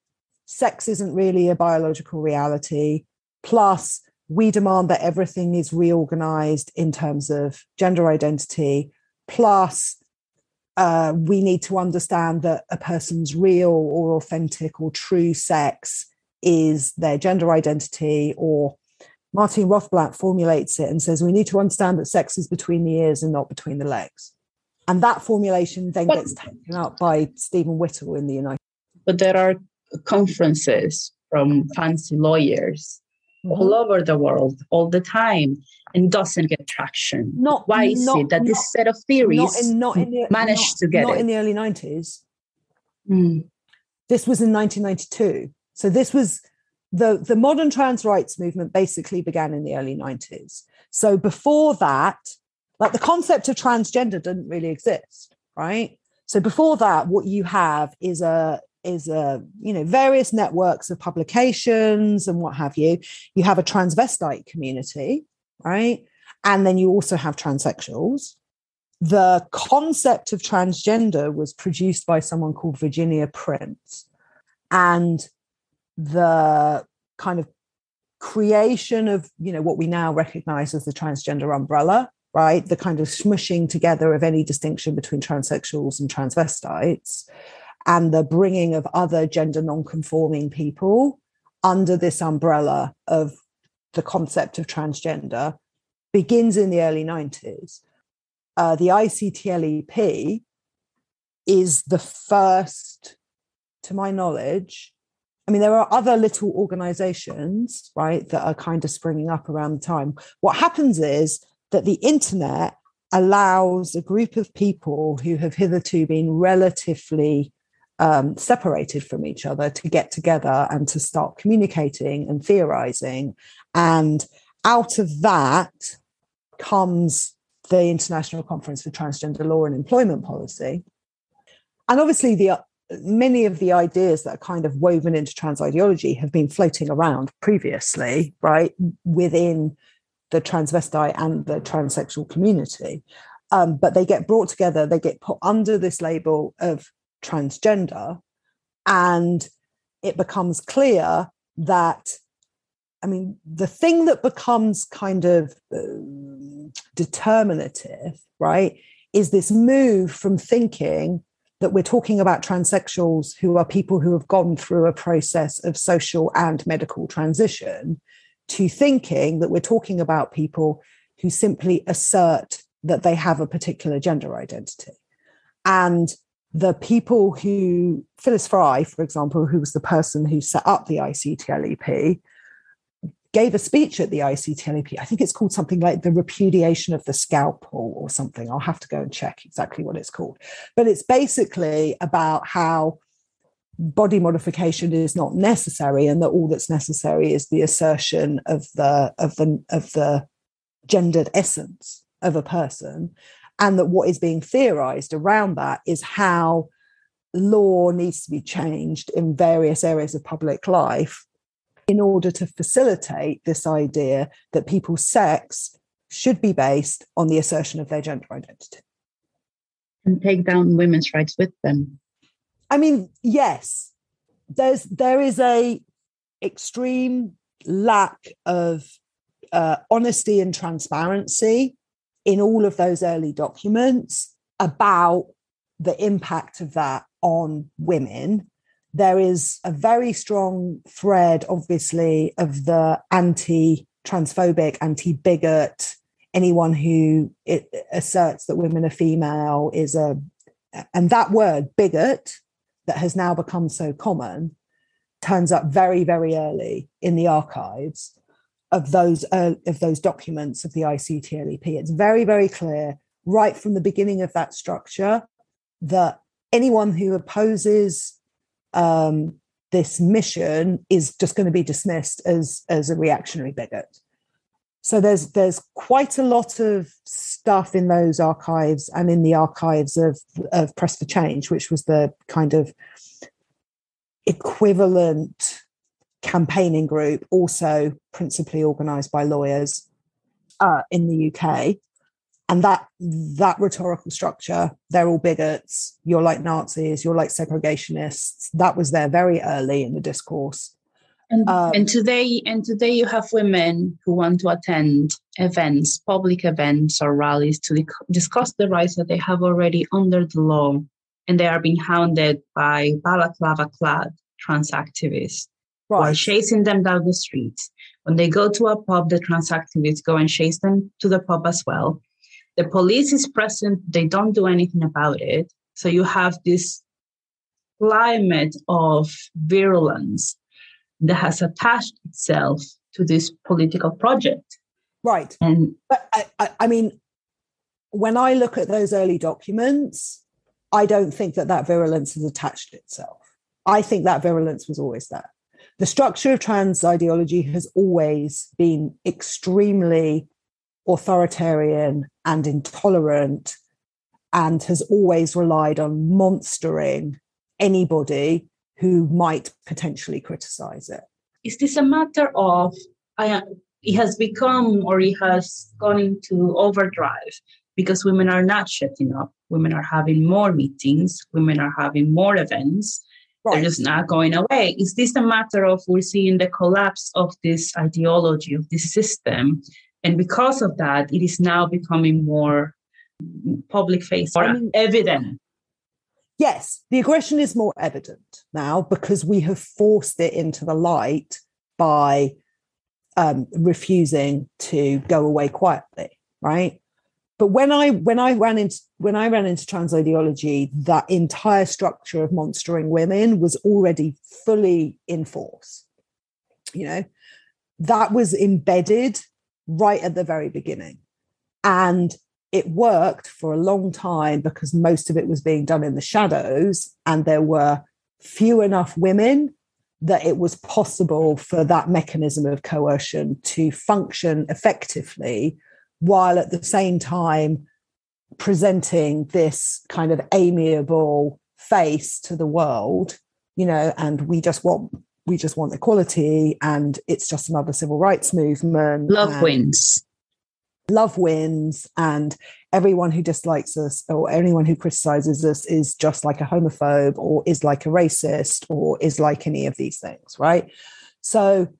sex isn't really a biological reality, plus we demand that everything is reorganized in terms of gender identity, plus uh, we need to understand that a person's real or authentic or true sex is their gender identity. Or Martin Rothblatt formulates it and says we need to understand that sex is between the ears and not between the legs. And that formulation then but, gets taken up by Stephen Whittle in the United States. But there are conferences from fancy lawyers mm-hmm. all over the world all the time and doesn't get traction. Not, Why is not, it that not, this set of theories not in, not in the, managed not, to get not it? in the early nineties. Mm. This was in nineteen ninety-two. So this was the, the modern trans rights movement basically began in the early nineties. So before that, like the concept of transgender didn't really exist, right? So before that, what you have is a is a you know various networks of publications and what have you. You have a transvestite community, right? And then you also have transsexuals. The concept of transgender was produced by someone called Virginia Prince, and the kind of creation of you know what we now recognize as the transgender umbrella, right? The kind of smushing together of any distinction between transsexuals and transvestites, and the bringing of other gender non-conforming people under this umbrella of the concept of transgender begins in the early nineties. Uh, the I C T L E P is the first, to my knowledge, I mean, there are other little organizations, right, that are kind of springing up around the time. What happens is that the internet allows a group of people who have hitherto been relatively um, separated from each other to get together and to start communicating and theorizing. And out of that comes the International Conference for Transgender Law and Employment Policy. And obviously, the many of the ideas that are kind of woven into trans ideology have been floating around previously, right, within the transvestite and the transsexual community. Um, but they get brought together, they get put under this label of transgender, and it becomes clear that, I mean, the thing that becomes kind of uh, determinative, right, is this move from thinking that we're talking about transsexuals who are people who have gone through a process of social and medical transition, to thinking that we're talking about people who simply assert that they have a particular gender identity. And the people who, Phyllis Fry, for example, who was the person who set up the I C T L E P, gave a speech at the I C T L E P. I think it's called something like the repudiation of the scalpel or something. I'll have to go and check exactly what it's called. But it's basically about how body modification is not necessary, and that all that's necessary is the assertion of the of the of the gendered essence of a person, and that what is being theorized around that is how law needs to be changed in various areas of public life in order to facilitate this idea that people's sex should be based on the assertion of their gender identity. And take down women's rights with them. I mean, yes, there's there is a extreme lack of uh, honesty and transparency in all of those early documents about the impact of that on women. There is a very strong thread, obviously, of the anti-transphobic, anti-bigot, anyone who it asserts that women are female is a, and that word bigot that has now become so common turns up very, very early in the archives of those uh, of those documents of the I C T L E P. It's very, very clear right from the beginning of that structure that anyone who opposes um, this mission is just going to be dismissed as, as a reactionary bigot. So there's there's quite a lot of stuff in those archives and in the archives of, of Press for Change, which was the kind of equivalent campaigning group, also principally organised by lawyers uh, in the U K, And that that rhetorical structure, they're all bigots, you're like Nazis, you're like segregationists, that was there very early in the discourse. And, um, and today and today you have women who want to attend events, public events or rallies to discuss the rights that they have already under the law, and they are being hounded by balaclava-clad trans activists right. who are chasing them down the streets. When they go to a pub, the trans activists go and chase them to the pub as well. The police is present, they don't do anything about it. So you have this climate of virulence that has attached itself to this political project. Right. And but I, I, I mean, when I look at those early documents, I don't think that that virulence has attached itself. I think that virulence was always there. The structure of trans ideology has always been extremely authoritarian and intolerant, and has always relied on monstering anybody who might potentially criticize it. Is this a matter of uh, it has become, or it has gone into overdrive because women are not shutting up, women are having more meetings, women are having more events, right. They're just not going away. Is this a matter of we're seeing the collapse of this ideology, of this system, and because of that, it is now becoming more public face, more I mean, evident? Yes, the aggression is more evident now because we have forced it into the light by um, refusing to go away quietly, right? But when I when I ran into when I ran into trans ideology, that entire structure of monstering women was already fully in force. You know, that was embedded right at the very beginning, and it worked for a long time because most of it was being done in the shadows, and there were few enough women that it was possible for that mechanism of coercion to function effectively, while at the same time presenting this kind of amiable face to the world, you know, and we just want we just want equality, and it's just another civil rights movement. Love wins. Love wins, and everyone who dislikes us or anyone who criticizes us is just like a homophobe or is like a racist or is like any of these things, right? So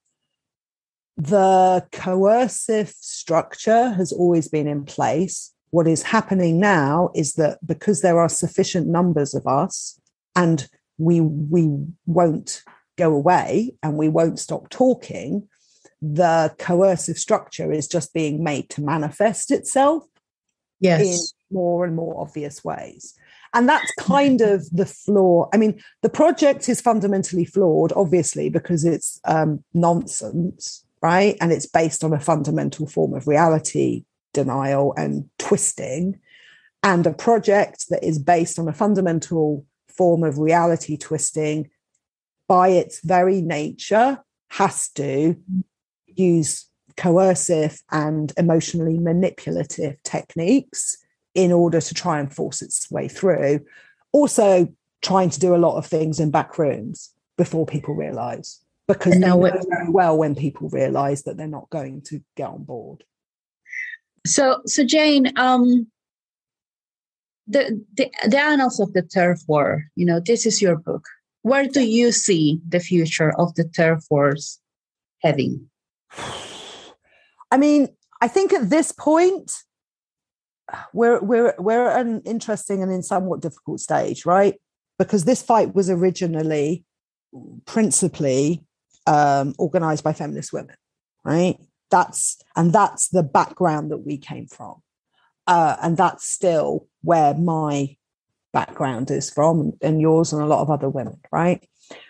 the coercive structure has always been in place. What is happening now is that because there are sufficient numbers of us, and we we won't go away and we won't stop talking, the coercive structure is just being made to manifest itself yes. in more and more obvious ways. And that's kind of the flaw. I mean, the project is fundamentally flawed, obviously, because it's um, nonsense, right? And it's based on a fundamental form of reality denial and twisting. And a project that is based on a fundamental form of reality twisting, by its very nature, has to use coercive and emotionally manipulative techniques in order to try and force its way through. Also trying to do a lot of things in back rooms before people realise, because they know very well when people realise that they're not going to get on board. So, so Jane, um, the, the the annals of the turf war, you know, this is your book. Where do you see the future of the turf wars heading? I mean, I think at this point, we're we're we're at an interesting and in somewhat difficult stage, right? Because this fight was originally principally um, organized by feminist women, right? That's and that's the background that we came from, uh, and that's still where my background is from, and yours, and a lot of other women, right?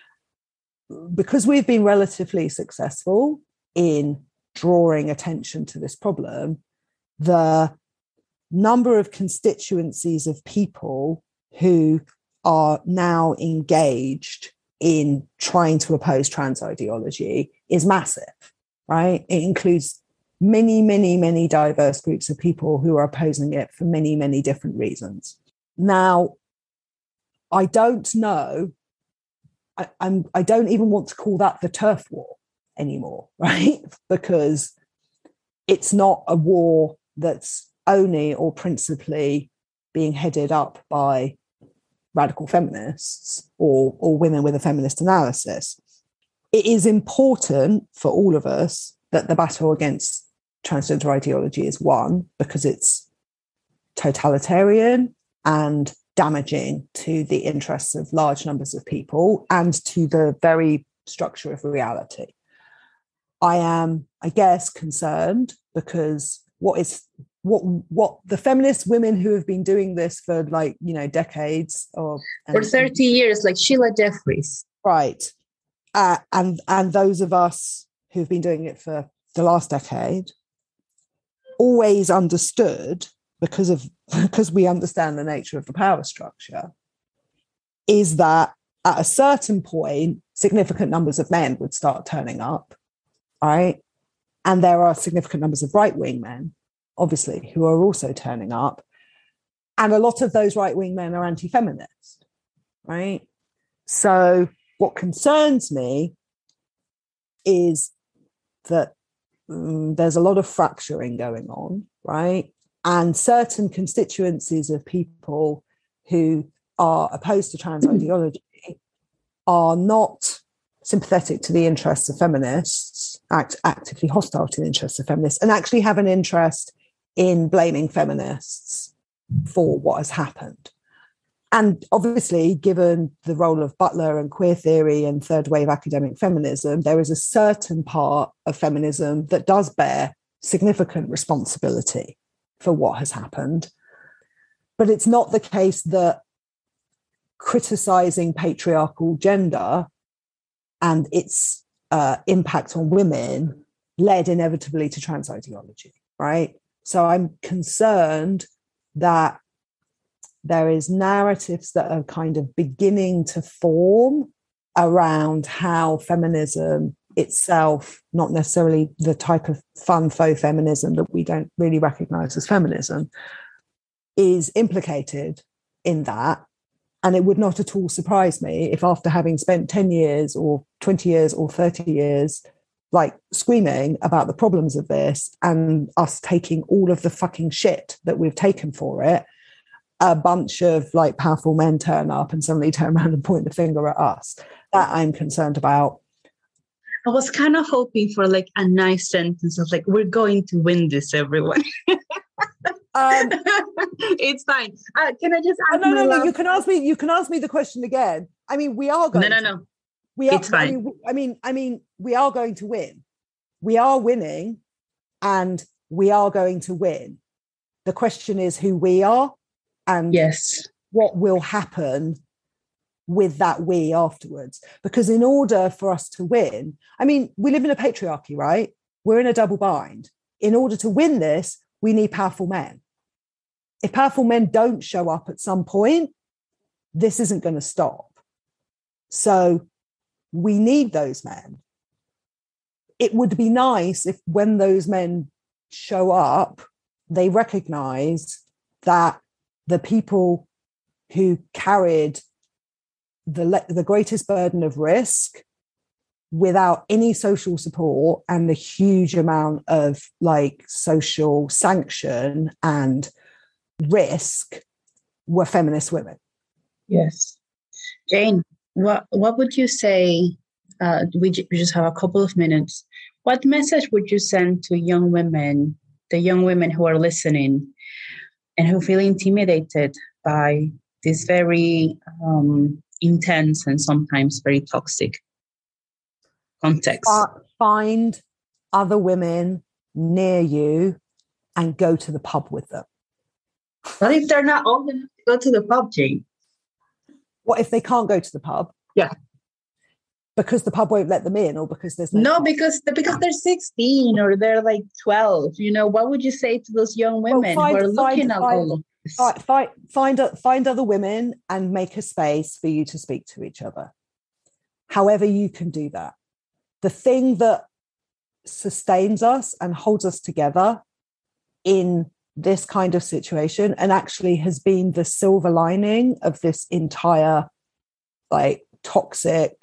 Because we've been relatively successful in drawing attention to this problem, the number of constituencies of people who are now engaged in trying to oppose trans ideology is massive, right? It includes many, many, many diverse groups of people who are opposing it for many, many different reasons. Now, I don't know, I, I'm, I don't even want to call that the turf war anymore, right? Because it's not a war that's only or principally being headed up by radical feminists or, or women with a feminist analysis. It is important for all of us that the battle against transgender ideology is won, because it's totalitarian and damaging to the interests of large numbers of people and to the very structure of reality. I am, I guess, concerned because what is what what the feminist women who have been doing this for like, you know, decades or for thirty years, like Sheila Jeffries, right, uh, and and those of us who've been doing it for the last decade, always understood, because of because we understand the nature of the power structure, is that at a certain point, significant numbers of men would start turning up, right? And there are significant numbers of right-wing men, obviously, who are also turning up. And a lot of those right-wing men are anti-feminist, right? So what concerns me is that um, there's a lot of fracturing going on, right? And certain constituencies of people who are opposed to trans ideology are not sympathetic to the interests of feminists, act, actively hostile to the interests of feminists, and actually have an interest in blaming feminists for what has happened. And obviously, given the role of Butler and queer theory and third wave academic feminism, there is a certain part of feminism that does bear significant responsibility for what has happened. But it's not the case that criticizing patriarchal gender and its uh, impact on women led inevitably to trans ideology, right? So I'm concerned that there is narratives that are kind of beginning to form around how feminism itself, not necessarily the type of fun faux feminism that we don't really recognize as feminism, is implicated in that. And it would not at all surprise me if, after having spent ten years or twenty years or thirty years like screaming about the problems of this and us taking all of the fucking shit that we've taken for it, a bunch of like powerful men turn up and suddenly turn around and point the finger at us. That I'm concerned about. I was kind of hoping for like a nice sentence of like, we're going to win this, everyone. um, it's fine. Uh, can I just ask? No, no, no. last... You can ask me. You can ask me the question again. I mean, we are going. No, no, to, no. We are. It's fine. I mean, I mean, I mean, we are going to win. We are winning, and we are going to win. The question is who we are, and yes, what will happen with that we afterwards. Because in order for us to win, I mean, we live in a patriarchy, right? We're in a double bind. In order to win this, we need powerful men. If powerful men don't show up at some point, this isn't going to stop. So we need those men. It would be nice if when those men show up, they recognize that the people who carried the, the greatest burden of risk without any social support and the huge amount of like social sanction and risk were feminist women. Yes. Jane, what, what would you say, uh, we, we just have a couple of minutes, what message would you send to young women, the young women who are listening and who feel intimidated by this very um, intense and sometimes very toxic context? Find other women near you and go to the pub with them. What if they're not old enough to go to the pub, Jane? What if they can't go to the pub? Yeah. Because the pub won't let them in, or because there's no, no because because they're sixteen or they're like twelve. You know, what would you say to those young women well, find, who are looking find, at find, all of this? Find, find, find, find other women and make a space for you to speak to each other. However you can do that. The thing that sustains us and holds us together in this kind of situation, and actually has been the silver lining of this entire like toxic,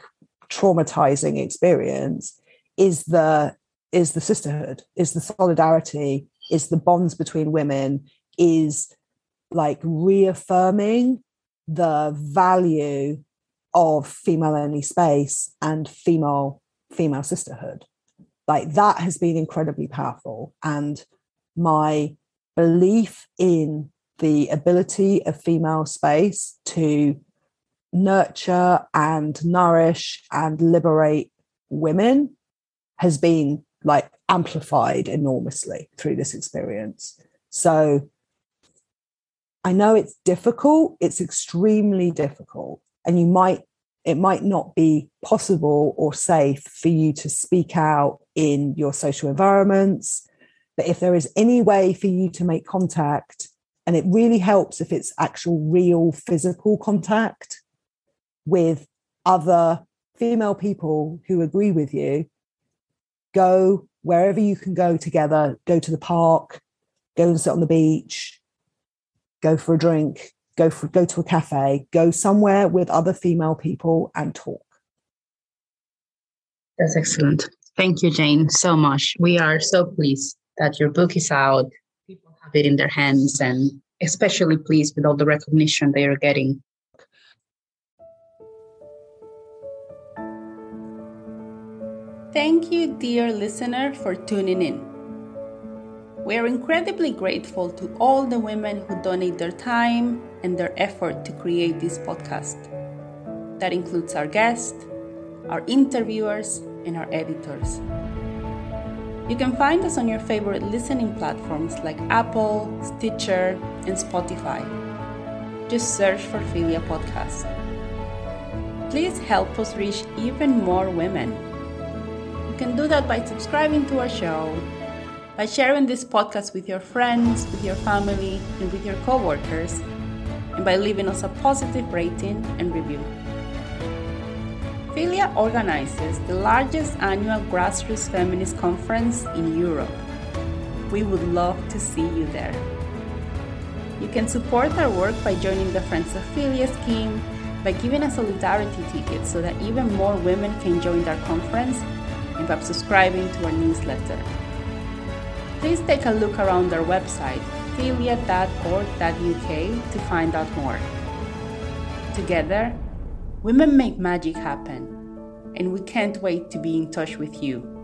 traumatizing experience, is the is the sisterhood, is the solidarity is the bonds between women, is like reaffirming the value of female-only space and female female sisterhood. Like that has been incredibly powerful. And my belief in the ability of female space to nurture and nourish and liberate women has been like amplified enormously through this experience. So I know it's difficult, it's extremely difficult, and you might, it might not be possible or safe for you to speak out in your social environments. But if there is any way for you to make contact, and it really helps if it's actual real physical contact with other female people who agree with you, go wherever you can go together, go to the park, go and sit on the beach, go for a drink, go for go to a cafe, go somewhere with other female people and talk. That's excellent. Thank you, Jane, so much. We are so pleased that your book is out. People have it in their hands, and especially pleased with all the recognition they are getting. Thank you, dear listener, for tuning in. We are incredibly grateful to all the women who donate their time and their effort to create this podcast. That includes our guests, our interviewers, and our editors. You can find us on your favorite listening platforms like Apple, Stitcher, and Spotify. Just search for Philia Podcast. Please help us reach even more women. You can do that by subscribing to our show, by sharing this podcast with your friends, with your family, and with your coworkers, and by leaving us a positive rating and review. Philia organizes the largest annual grassroots feminist conference in Europe. We would love to see you there. You can support our work by joining the Friends of Philia scheme, by giving a solidarity ticket so that even more women can join our conference, and by subscribing to our newsletter. Please take a look around our website, philia dot org dot U K, to find out more. Together, women make magic happen, and we can't wait to be in touch with you.